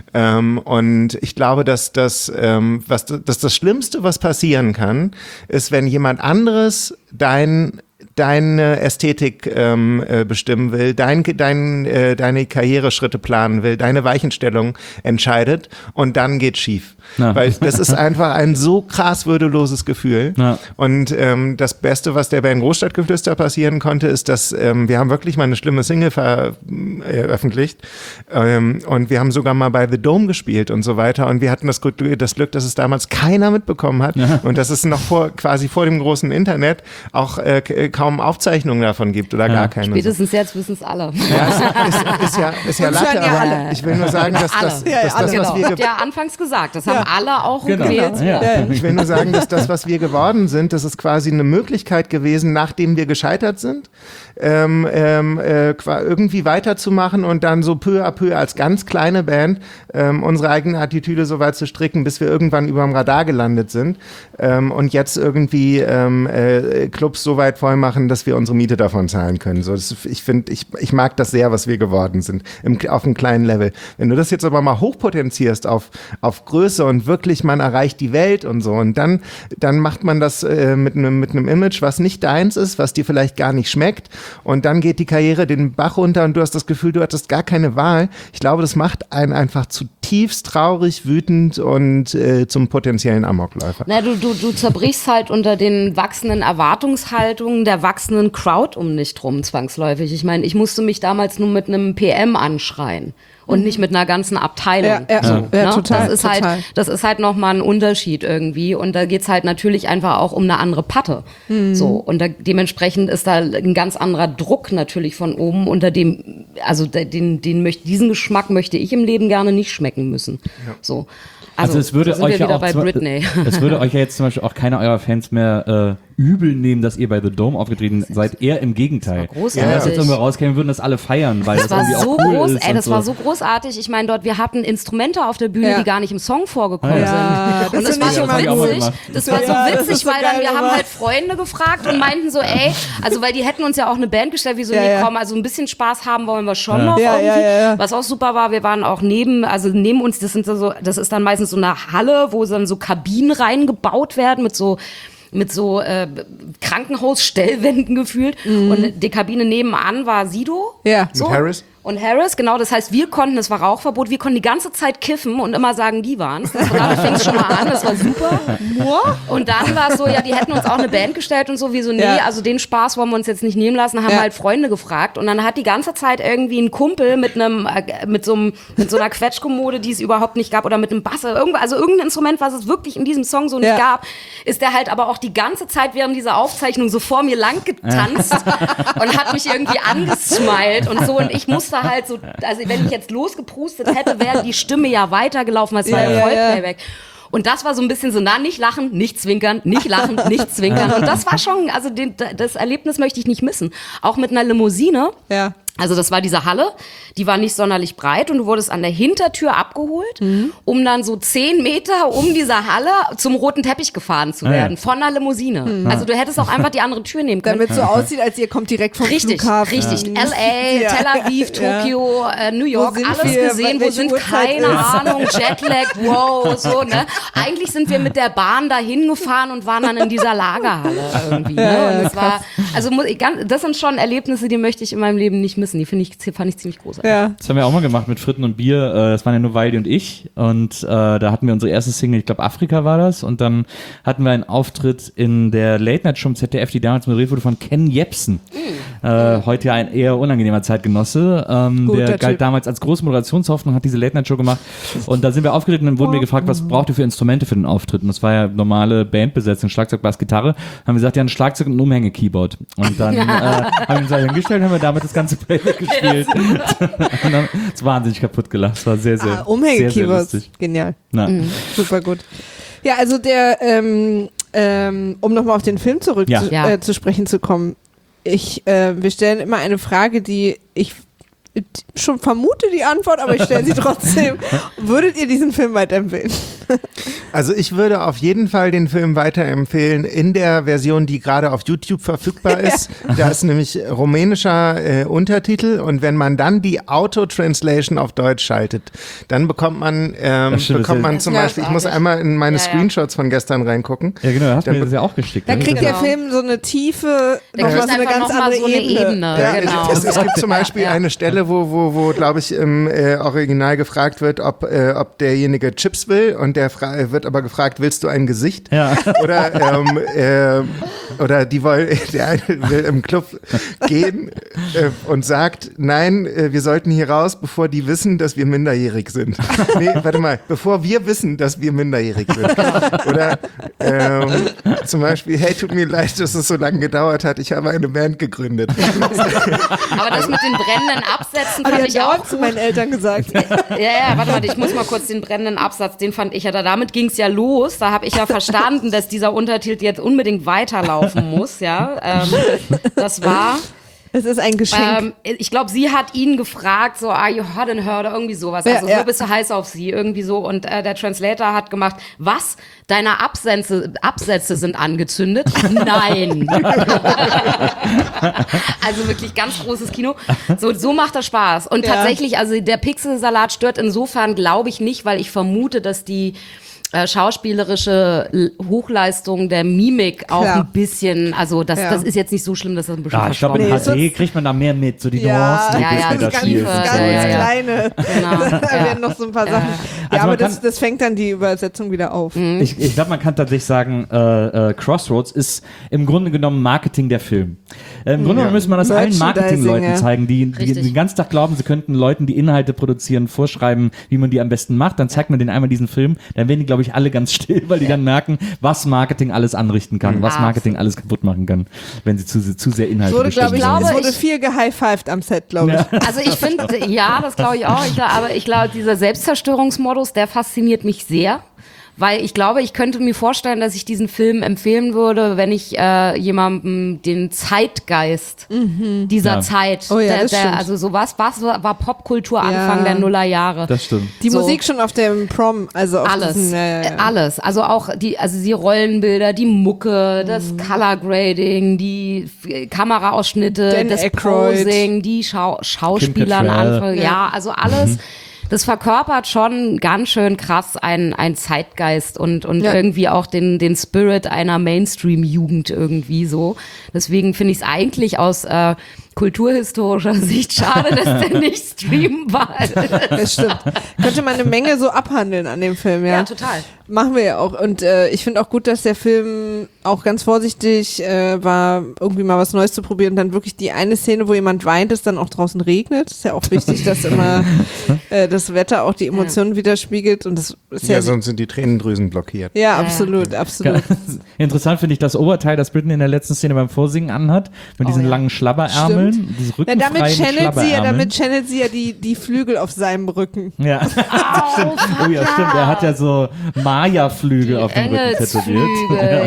Und ich glaube, dass das Schlimmste, was passieren kann, ist, wenn jemand anderes deine Ästhetik bestimmen will, deine Karriereschritte planen will, deine Weichenstellung entscheidet und dann geht schief. Weil das ist einfach ein so krass würdeloses Gefühl. Und das Beste, was der Band Großstadtgeflüster passieren konnte, ist, dass wir haben wirklich mal eine schlimme Single veröffentlicht und wir haben sogar mal bei The Dome gespielt und so weiter und wir hatten das Glück, dass es damals keiner mitbekommen hat und dass es noch quasi vor dem großen Internet auch kaum Aufzeichnungen davon gibt oder gar keine. Spätestens so. Jetzt wissen es alle. Ja, ist ja Latte, aber ich will nur sagen, dass das, was wir... Ich habe ja anfangs gesagt, das haben alle auch gewählt. Ich will nur sagen, dass das, was wir geworden sind, das ist quasi eine Möglichkeit gewesen, nachdem wir gescheitert sind, irgendwie weiterzumachen und dann so peu à peu als ganz kleine Band unsere eigene Attitüde so weit zu stricken, bis wir irgendwann über dem Radar gelandet sind und jetzt irgendwie Clubs so weit voll machen, dass wir unsere Miete davon zahlen können. So, ich mag das sehr, was wir geworden sind, auf einem kleinen Level. Wenn du das jetzt aber mal hochpotenzierst auf Größe und wirklich man erreicht die Welt und so und dann macht man das mit einem Image, was nicht deins ist, was dir vielleicht gar nicht schmeckt und dann geht die Karriere den Bach runter und du hast das Gefühl, du hattest gar keine Wahl. Ich glaube, das macht einen einfach zutiefst traurig, wütend und zum potenziellen Amokläufer. Na, du zerbrichst halt unter den wachsenden Erwartungshaltungen der wachsenden Crowd um dich rum zwangsläufig. Ich meine, ich musste mich damals nur mit einem PM anschreien. und nicht mit einer ganzen Abteilung. Total. Das ist halt nochmal ein Unterschied irgendwie und da geht's halt natürlich einfach auch um eine andere Patte. So, und dementsprechend ist da ein ganz anderer Druck natürlich von oben, unter dem, also diesen Geschmack möchte ich im Leben gerne nicht schmecken müssen. Ja. So. Also es würde sind euch wir ja wieder auch bei Britney. Es würde euch ja jetzt zum Beispiel auch keiner eurer Fans mehr übel nehmen, dass ihr bei The Dome aufgetreten seid. Eher im Gegenteil. Das war großartig. Wenn das jetzt irgendwo rauskäme, würden das alle feiern, weil das irgendwie auch cool ist. Das war so großartig. Ich meine, wir hatten Instrumente auf der Bühne, die gar nicht im Song vorgekommen sind. Und das war so witzig. Das war so witzig, weil dann wir haben halt Freunde gefragt und meinten so, ey, also weil die hätten uns ja auch eine Band gestellt, wie so, komm, also ein bisschen Spaß haben wollen wir schon noch irgendwie. Was auch super war, wir waren auch neben uns, das ist dann meistens so eine Halle, wo dann so Kabinen reingebaut werden mit so Krankenhausstellwänden gefühlt. Und die Kabine nebenan war Sido. Ja. So. Mit Harris. Und Harris, genau, das heißt, es war Rauchverbot, wir konnten die ganze Zeit kiffen und immer sagen, die waren's. Da fing es schon mal an, das war super. Und dann war es so, die hätten uns auch eine Band gestellt und so, wie so, also den Spaß wollen wir uns jetzt nicht nehmen lassen, haben halt Freunde gefragt und dann hat die ganze Zeit irgendwie ein Kumpel mit so einer Quetschkommode, die es überhaupt nicht gab, oder mit einem Bass, irgendein Instrument, was es wirklich in diesem Song so nicht gab, ist der halt aber auch die ganze Zeit während dieser Aufzeichnung so vor mir lang getanzt und hat mich irgendwie angesmiled und so, und ich musste halt so, also wenn ich jetzt losgeprustet hätte, wäre die Stimme ja weitergelaufen, es war ja Vollplayback. Und das war so ein bisschen so, nicht lachen, nicht zwinkern, nicht lachen, nicht zwinkern. Und das war schon, also das Erlebnis möchte ich nicht missen. Auch mit einer Limousine. Ja. Also das war diese Halle, die war nicht sonderlich breit und du wurdest an der Hintertür abgeholt, um dann so 10 Meter um diese Halle zum roten Teppich gefahren zu werden, von einer Limousine. Also du hättest auch einfach die andere Tür nehmen können. Damit es so aussieht, als ihr kommt direkt vom Flughafen. Richtig, L.A., Tel Aviv, Tokio, New York, alles gesehen, wo sind, keine Ahnung, Jetlag, wow, so, ne. Eigentlich sind wir mit der Bahn dahin gefahren und waren dann in dieser Lagerhalle irgendwie, ne. Und es war, also das sind schon Erlebnisse, die möchte ich in meinem Leben nicht missen. Die fand ich ziemlich großartig. Ja. Das haben wir auch mal gemacht mit Fritten und Bier. Das waren ja nur Weili und ich. Und da hatten wir unsere erste Single, ich glaube Afrika war das. Und dann hatten wir einen Auftritt in der Late-Night-Show im ZDF, die damals moderiert wurde von Ken Jebsen. Heute ja ein eher unangenehmer Zeitgenosse. Der galt damals als große Moderationshoffnung, hat diese Late-Night-Show gemacht. Und da sind wir aufgetreten und dann wurden wir gefragt, was braucht ihr für Instrumente für den Auftritt? Und das war ja normale Bandbesetzung, Schlagzeug, Bass, Gitarre. Haben wir gesagt, ja, ein Schlagzeug und ein Umhänge-Keyboard. Und dann haben wir uns hingestellt, haben wir damit das ganze Playback gespielt. Und dann ist wahnsinnig kaputt gelacht. Es war sehr, sehr, sehr lustig. Genial. Super gut. Ja, also um nochmal auf den Film zurück zu sprechen zu kommen. Wir stellen immer eine Frage, die ich schon vermute die Antwort, aber ich stelle sie trotzdem. Würdet ihr diesen Film weiterempfehlen? Also ich würde auf jeden Fall den Film weiterempfehlen in der Version, die gerade auf YouTube verfügbar ist. Da ist nämlich rumänischer Untertitel und wenn man dann die Auto-Translation auf Deutsch schaltet, dann bekommt man zum Beispiel, ich muss einmal in meine Screenshots von gestern reingucken. Ja genau, da hast du mir das ja auch geschickt. Da kriegt der Film so eine Tiefe, nochmal so eine ganz andere Ebene. Ja, genau. Es gibt zum Beispiel eine Stelle, wo glaube ich, im Original gefragt wird, ob derjenige Chips will und der wird aber gefragt, willst du ein Gesicht? Ja. Oder der eine will im Club gehen und sagt, nein, wir sollten hier raus, bevor die wissen, dass wir minderjährig sind. Nee, warte mal, bevor wir wissen, dass wir minderjährig sind. Oder zum Beispiel, hey, tut mir leid, dass es so lange gedauert hat, ich habe eine Band gegründet. Aber das mit den brennenden Absätzen fand ich auch zu meinen Eltern gesagt. Ja, warte mal, ich muss mal kurz den brennenden Absatz, den fand ich ja, damit ging es ja los, da habe ich ja verstanden, dass dieser Untertitel jetzt unbedingt weiterlaufen muss, ja. Das war... Es ist ein Geschenk. Ich glaube, sie hat ihn gefragt, so, are you hot in her oder irgendwie sowas. Also, so bist du heiß auf sie, irgendwie so. Und der Translator hat gemacht, was? Deine Absätze sind angezündet? Nein. Also wirklich ganz großes Kino. So macht das Spaß. Und tatsächlich, also der Pixelsalat stört insofern, glaube ich, nicht, weil ich vermute, dass die schauspielerische Hochleistung der Mimik auch ein bisschen, also das ist jetzt nicht so schlimm, dass das ein bisschen ich glaube in HD kriegt man da mehr mit, so die Nuancen, die ganz kleine. Genau. Da werden noch so ein paar Sachen. Ja, aber das fängt dann die Übersetzung wieder auf. Ich glaube, man kann tatsächlich sagen, Crossroads ist im Grunde genommen Marketing der Film. Im Grunde genommen müssen wir das allen Marketingleuten zeigen, die den ganzen Tag glauben, sie könnten Leuten, die Inhalte produzieren, vorschreiben, wie man die am besten macht. Dann zeigt man denen einmal diesen Film, dann werden die, glaube ich, alle ganz still, weil die dann merken, was Marketing alles anrichten kann, was Marketing alles kaputt machen kann, wenn sie zu sehr Inhalte bestimmen. Es wurde viel gehighfived am Set, glaube ich. Also ich finde, das glaube ich auch. Aber ich glaube, dieser Selbstzerstörungsmodus, der fasziniert mich sehr. Weil ich glaube, ich könnte mir vorstellen, dass ich diesen Film empfehlen würde, wenn ich jemandem den Zeitgeist dieser Zeit, also sowas, was war Popkultur Anfang der Nullerjahre. Das stimmt. Die Musik schon auf dem Prom, also auf alles, alles. Also auch die Rollenbilder, die Mucke, das Color Grading, die Kameraausschnitte, das Posing, die Schauspieler am Anfang, also alles. Das verkörpert schon ganz schön krass ein Zeitgeist und irgendwie auch den Spirit einer Mainstream-Jugend irgendwie so. Deswegen finde ich es eigentlich aus kulturhistorischer Sicht schade, dass der nicht streambar ist. Das stimmt. Könnte man eine Menge so abhandeln an dem Film, ja. Ja, total. Machen wir ja auch. Und ich finde auch gut, dass der Film auch ganz vorsichtig war, irgendwie mal was Neues zu probieren. Und dann wirklich die eine Szene, wo jemand weint, ist dann auch draußen regnet. Ist ja auch wichtig, dass immer das Wetter auch die Emotionen widerspiegelt. Und das ist sonst sind die Tränendrüsen blockiert. Ja, absolut, absolut. Interessant finde ich das Oberteil, das Britney in der letzten Szene beim Vorsingen anhat, mit diesen langen Schlabberärmeln. Diese damit channelt sie ja die Flügel auf seinem Rücken. Ja. Oh ja, stimmt. Er hat ja so Maya-Flügel auf dem Rücken tätowiert.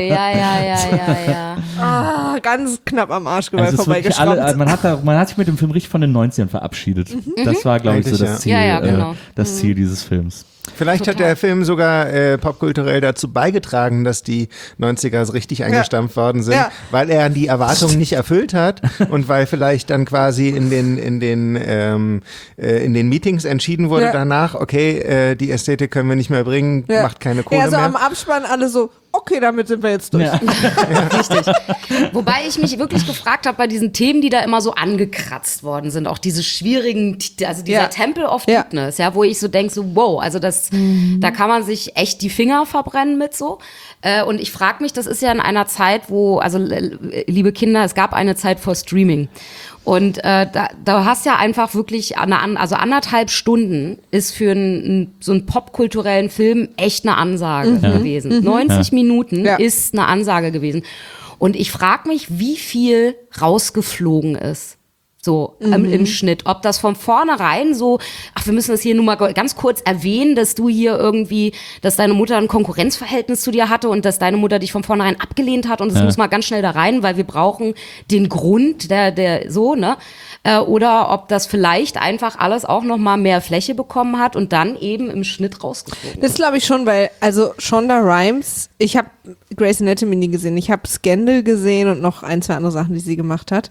Ja. Ganz knapp am Arschgeweih vorbeigeschraubt. Man hat sich mit dem Film richtig von den 90ern verabschiedet. Das war, glaube ich, so das Ziel, das Ziel dieses Films. Vielleicht hat der Film sogar popkulturell dazu beigetragen, dass die 90er so richtig eingestampft worden sind, weil er die Erwartungen nicht erfüllt hat und weil vielleicht dann quasi in den Meetings entschieden wurde danach, okay, die Ästhetik können wir nicht mehr bringen, macht keine Kohle mehr. Ja, so am Abspann alle so, okay, damit sind wir jetzt durch. Ja. Richtig. Wobei ich mich wirklich gefragt habe bei diesen Themen, die da immer so angekratzt worden sind, auch diese schwierigen, also dieser Temple of Deepness, wo ich so denke, so wow, also da kann man sich echt die Finger verbrennen mit so. Und ich frage mich, das ist ja in einer Zeit, wo, also liebe Kinder, es gab eine Zeit vor Streaming. Und da hast ja einfach wirklich, also 1,5 Stunden ist für so einen popkulturellen Film echt eine Ansage gewesen. 90 Minuten ist eine Ansage gewesen. Und ich frage mich, wie viel rausgeflogen ist. So im Schnitt. Ob das von vornherein so, wir müssen das hier nur mal ganz kurz erwähnen, dass du hier irgendwie, dass deine Mutter ein Konkurrenzverhältnis zu dir hatte und dass deine Mutter dich von vornherein abgelehnt hat und das muss mal ganz schnell da rein, weil wir brauchen den Grund, der so, ne? Oder ob das vielleicht einfach alles auch noch mal mehr Fläche bekommen hat und dann eben im Schnitt rausgeflogen. Das glaube ich schon, weil, also Shonda Rhimes, ich habe Grey's Anatomy nie gesehen, ich habe Scandal gesehen und noch 1, 2 andere Sachen, die sie gemacht hat.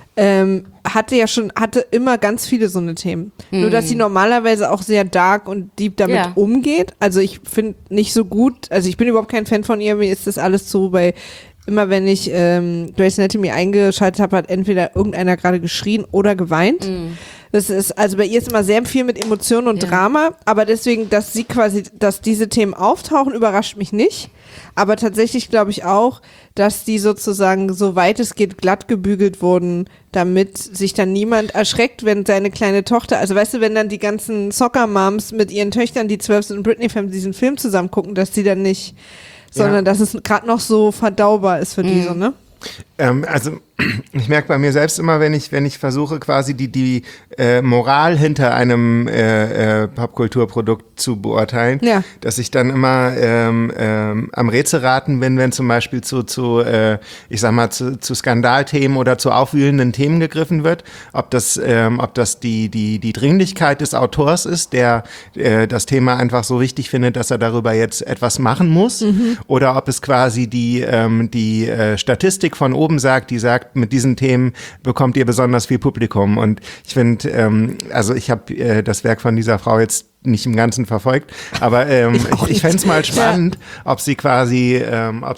Hatte immer ganz viele so eine Themen. Nur, dass sie normalerweise auch sehr dark und deep damit umgeht. Also ich finde nicht so gut, also ich bin überhaupt kein Fan von ihr, mir ist das alles so immer wenn ich Grey's Anatomy eingeschaltet habe, hat entweder irgendeiner gerade geschrien oder geweint. Das ist, also bei ihr ist immer sehr viel mit Emotionen und Drama, aber deswegen, dass diese Themen auftauchen, überrascht mich nicht. Aber tatsächlich glaube ich auch, dass die sozusagen, soweit es geht, glatt gebügelt wurden, damit sich dann niemand erschreckt, wenn seine kleine Tochter, also weißt du, wenn dann die ganzen Soccer-Moms mit ihren Töchtern, die 12 sind und Britney-Fans, diesen Film zusammen gucken, dass die dann nicht, sondern dass es gerade noch so verdaubar ist für die so, ne? Also ich merke bei mir selbst immer, wenn ich versuche, quasi die Moral hinter einem Popkulturprodukt zu beurteilen, dass ich dann immer am Rätselraten bin, wenn zum Beispiel zu Skandalthemen oder zu aufwühlenden Themen gegriffen wird, ob das die Dringlichkeit des Autors ist, der das Thema einfach so wichtig findet, dass er darüber jetzt etwas machen muss, oder ob es quasi die Statistik von oben sagt, die sagt, mit diesen Themen bekommt ihr besonders viel Publikum. Und ich finde, also ich habe das Werk von dieser Frau jetzt nicht im Ganzen verfolgt, aber ich fände es mal spannend, ob sie quasi, ob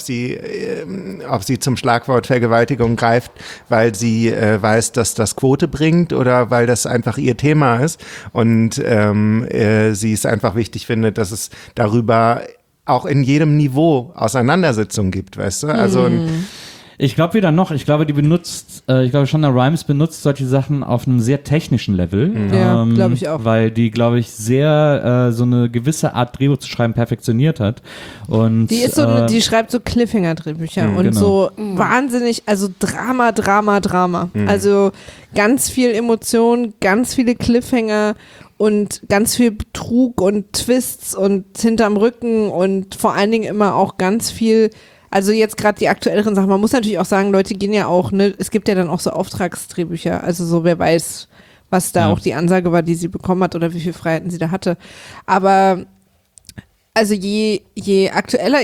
sie zum Schlagwort Vergewaltigung greift, weil sie weiß, dass das Quote bringt oder weil das einfach ihr Thema ist und sie es einfach wichtig findet, dass es darüber auch in jedem Niveau Auseinandersetzungen gibt, weißt du? Also ich glaube weder noch. Ich glaube, Shonda Rhimes benutzt solche Sachen auf einem sehr technischen Level. Ja, glaube ich auch. Weil die, glaube ich, sehr so eine gewisse Art Drehbuch zu schreiben perfektioniert hat. Und, die ist die schreibt so Cliffhanger-Drehbücher und genau. so wahnsinnig, also Drama. Also ganz viel Emotion, ganz viele Cliffhanger und ganz viel Betrug und Twists und hinterm Rücken und vor allen Dingen immer auch ganz viel. Also jetzt gerade die aktuelleren Sachen, man muss natürlich auch sagen, Leute gehen ja auch, ne, es gibt ja dann auch so Auftragsdrehbücher, also so wer weiß, was da auch die Ansage war, die sie bekommen hat oder wie viel Freiheiten sie da hatte. Aber also je aktueller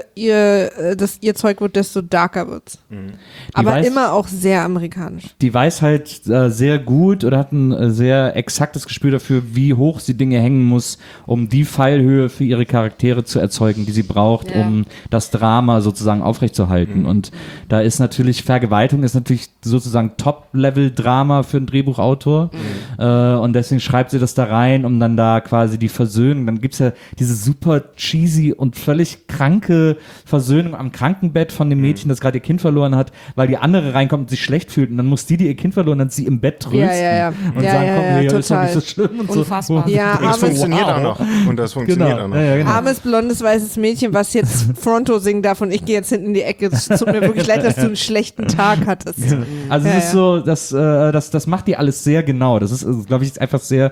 ihr Zeug wird, desto darker wird's. Aber immer auch sehr amerikanisch. Die weiß halt sehr gut oder hat ein sehr exaktes Gespür dafür, wie hoch sie Dinge hängen muss, um die Fallhöhe für ihre Charaktere zu erzeugen, die sie braucht, um das Drama sozusagen aufrechtzuerhalten. Und da ist natürlich, Vergewaltigung ist natürlich sozusagen Top-Level-Drama für einen Drehbuchautor. Und deswegen schreibt sie das da rein, um dann da quasi die Versöhnung, dann gibt's ja diese super cheesy und völlig kranke Versöhnung am Krankenbett von dem Mädchen, das gerade ihr Kind verloren hat, weil die andere reinkommt und sich schlecht fühlt und dann muss die ihr Kind verloren hat, sie im Bett trösten und sagen, komm, nee, ist doch nicht so schlimm und unfassbar. so. Ja, das funktioniert auch noch. Und das funktioniert auch noch. Ja, genau. Armes, blondes, weißes Mädchen, was jetzt Fronto singen darf und ich gehe jetzt hinten in die Ecke. Es tut mir wirklich leid, dass du einen schlechten Tag hattest. Also es ist so, das macht die alles sehr genau. Das ist, glaube ich, einfach sehr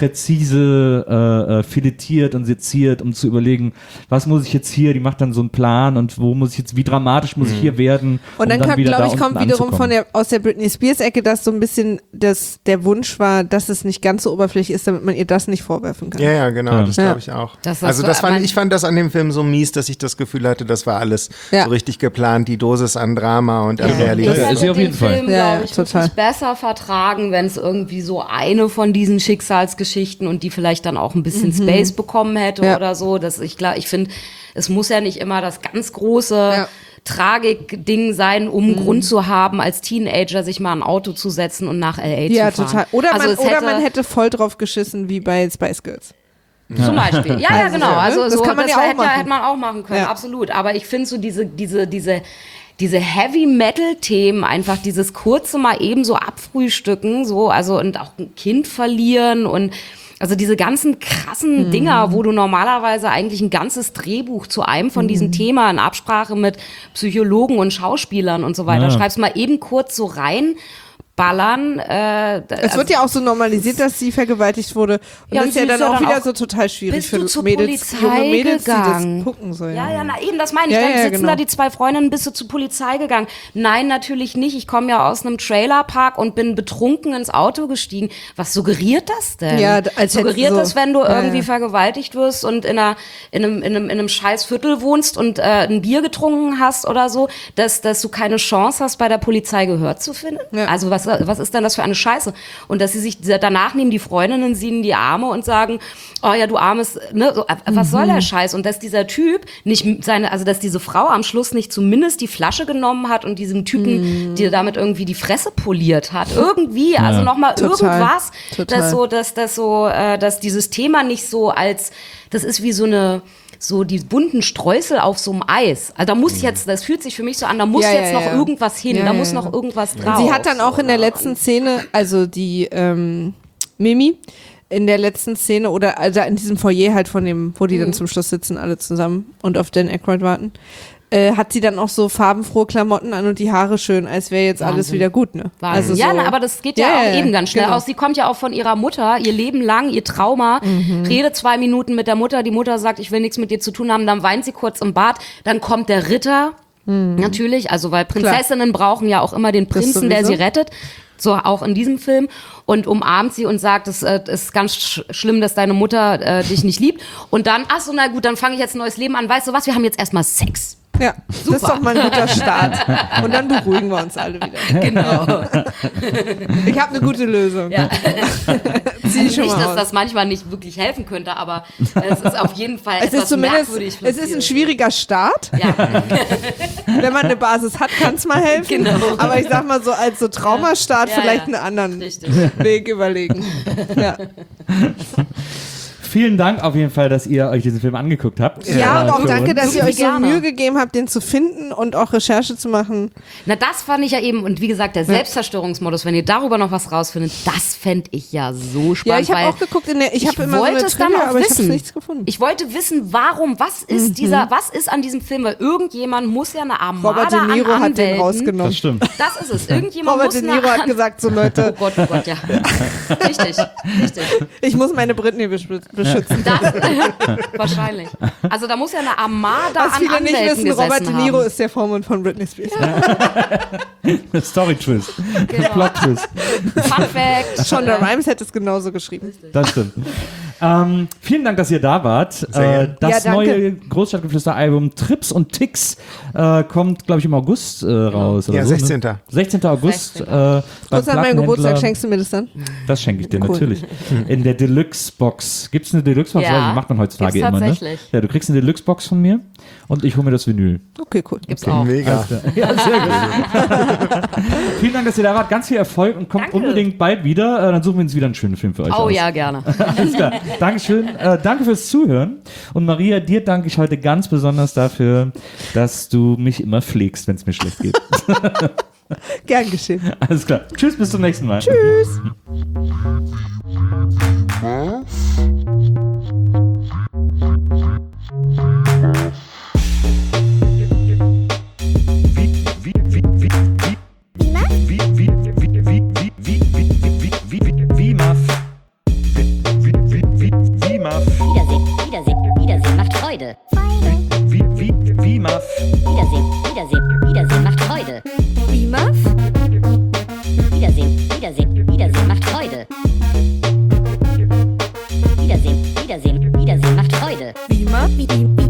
präzise filetiert und seziert, um zu überlegen, was muss ich jetzt hier, die macht dann so einen Plan und wo muss ich jetzt, wie dramatisch muss ich hier werden. Und dann, glaube ich, kommt wiederum aus der Britney Spears-Ecke, dass so ein bisschen der Wunsch war, dass es nicht ganz so oberflächlich ist, damit man ihr das nicht vorwerfen kann. Ja, genau, das glaube ich auch. Ich fand das an dem Film so mies, dass ich das Gefühl hatte, das war alles so richtig geplant, die Dosis an Drama und an Realität. Ja, ist sie auf jeden Fall. Film, glaube ich, total besser vertragen, wenn es irgendwie so eine von diesen Schicksalsgeschichten und die vielleicht dann auch ein bisschen Space bekommen hätte oder so. Ich finde, es muss ja nicht immer das ganz große Tragik-Ding sein, um einen Grund zu haben, als Teenager sich mal ein Auto zu setzen und nach L.A. zu fahren. Ja, total. Oder man hätte voll drauf geschissen, wie bei Spice Girls. Zum Beispiel. Ja, genau. Also das kann man ja auch machen. Hätte man auch machen können, absolut. Aber ich finde so diese Heavy-Metal-Themen, einfach dieses kurze mal eben so abfrühstücken, so, also und auch ein Kind verlieren und also diese ganzen krassen Dinger, wo du normalerweise eigentlich ein ganzes Drehbuch zu einem von diesen Themen in Absprache mit Psychologen und Schauspielern und so weiter schreibst, mal eben kurz so rein. Ballern. Es wird ja auch so normalisiert, dass sie vergewaltigt wurde. Und das ist ja dann auch wieder so total schwierig für Mädels, junge Mädels, die das gucken sollen. Ja, eben, das meine ich. Dann sitzen da die zwei Freundinnen, bist du zur Polizei gegangen? Nein, natürlich nicht. Ich komme ja aus einem Trailerpark und bin betrunken ins Auto gestiegen. Was suggeriert das denn? Ja, als suggeriert das, wenn du irgendwie vergewaltigt wirst und in einem scheiß Viertel wohnst und ein Bier getrunken hast oder so, dass du keine Chance hast, bei der Polizei Gehör zu finden? Ja. Also was ist denn das für eine Scheiße? Und dass sie sich danach nehmen die Freundinnen sie in die Arme und sagen, oh ja, du armes, ne, so, was soll der Scheiß? Und dass dieser Typ nicht dass diese Frau am Schluss nicht zumindest die Flasche genommen hat und diesem Typen, die damit irgendwie die Fresse poliert hat. Irgendwie, also nochmal irgendwas, dass dieses Thema nicht so als, das ist wie so die bunten Streusel auf so einem Eis. Also da muss jetzt, das fühlt sich für mich so an, da muss jetzt noch irgendwas hin, da muss noch irgendwas drauf. Sie hat dann auch in der letzten Szene, also die Mimi, in der letzten Szene oder also in diesem Foyer halt von dem, wo die dann zum Schluss sitzen, alle zusammen und auf Dan Aykroyd warten, hat sie dann auch so farbenfrohe Klamotten an und die Haare schön, als wäre jetzt alles wieder gut, ne? Also ja, aber das geht ja auch eben ganz schnell aus. Sie kommt ja auch von ihrer Mutter, ihr Leben lang, ihr Trauma, redet 2 Minuten mit der Mutter, die Mutter sagt, ich will nichts mit dir zu tun haben, dann weint sie kurz im Bad, dann kommt der Ritter, natürlich, also weil Prinzessinnen brauchen ja auch immer den Prinzen, der sie rettet. So auch in diesem Film und umarmt sie und sagt, es ist ganz schlimm, dass deine Mutter dich nicht liebt. Und dann, ach so, na gut, dann fange ich jetzt ein neues Leben an. Weißt du was, wir haben jetzt erstmal Sex. Ja, super. Das ist doch mal ein guter Start. Und dann beruhigen wir uns alle wieder. Genau. Ich habe eine gute Lösung. Ja. Zieh schon nicht, mal dass aus. das manchmal nicht wirklich helfen könnte, aber es ist auf jeden Fall Es etwas ist zumindest, merkwürdig. es ist ein schwieriger Start. Ja. Wenn man eine Basis hat, kann es mal helfen. Genau. Aber ich sag mal so, als so Traumastart vielleicht einen anderen Weg überlegen. Ja. Vielen Dank auf jeden Fall, dass ihr euch diesen Film angeguckt habt. Ja, und auch danke, uns. dass ihr euch so Gerne. Mühe gegeben habt, den zu finden und auch Recherche zu machen. Na, das fand ich ja eben, und wie gesagt, der Selbstzerstörungsmodus, wenn ihr darüber noch was rausfindet, das fände ich ja so spannend. Ja, ich habe auch geguckt, ich habe immer so eine es dann Trivia, auch aber ich habe wissen. nichts gefunden. Ich wollte wissen, warum, was ist an diesem Film, weil irgendjemand muss ja eine Armada Robert De Niro an hat den Anwälten. rausgenommen. Das stimmt. Das ist es. Irgendjemand Robert muss De Niro hat gesagt, so Leute, Oh Gott, ja. Richtig. ich muss meine Britney beschützen. Das, wahrscheinlich. Also da muss ja eine Armada Was an viele nicht Anwälten wissen, Robert gesessen De Niro haben. ist der Vormund von Britney Spears. Story-Twist. Genau. Plot-Twist. Fun Fact. Shonda Rhimes hätte es genauso geschrieben. Das stimmt. Vielen Dank, dass ihr da wart. Das Ja, danke. neue Großstadtgeflüster-Album Trips und Ticks kommt, glaube ich, im August raus. Oder Ja, so, 16. Ne? 16. August. 16. Beim Kurz an meinem Plattenhändler. Geburtstag schenkst du mir das dann? Das schenke ich dir Cool. natürlich. In der Deluxe-Box. Gibt es eine Deluxe-Box? Ja, Die macht man heutzutage gibt's immer, ne? tatsächlich. Ja, du kriegst eine Deluxe-Box von mir und ich hole mir das Vinyl. Okay, cool. Gibt's auch. Mega. Ja, sehr gut. Vielen Dank, dass ihr da wart. Ganz viel Erfolg und kommt Danke. unbedingt bald wieder. Dann suchen wir uns wieder einen schönen Film für euch Oh aus. ja, gerne. Alles klar. Dankeschön. Danke fürs Zuhören. Und Maria, dir danke ich heute ganz besonders dafür, dass du mich immer pflegst, wenn es mir schlecht geht. Gern geschehen. Alles klar. Tschüss, bis zum nächsten Mal. Tschüss. Wiedersehen macht Freude. Wiedersehen macht Freude. Wiedersehen macht Freude. Wiedersehen macht Freude.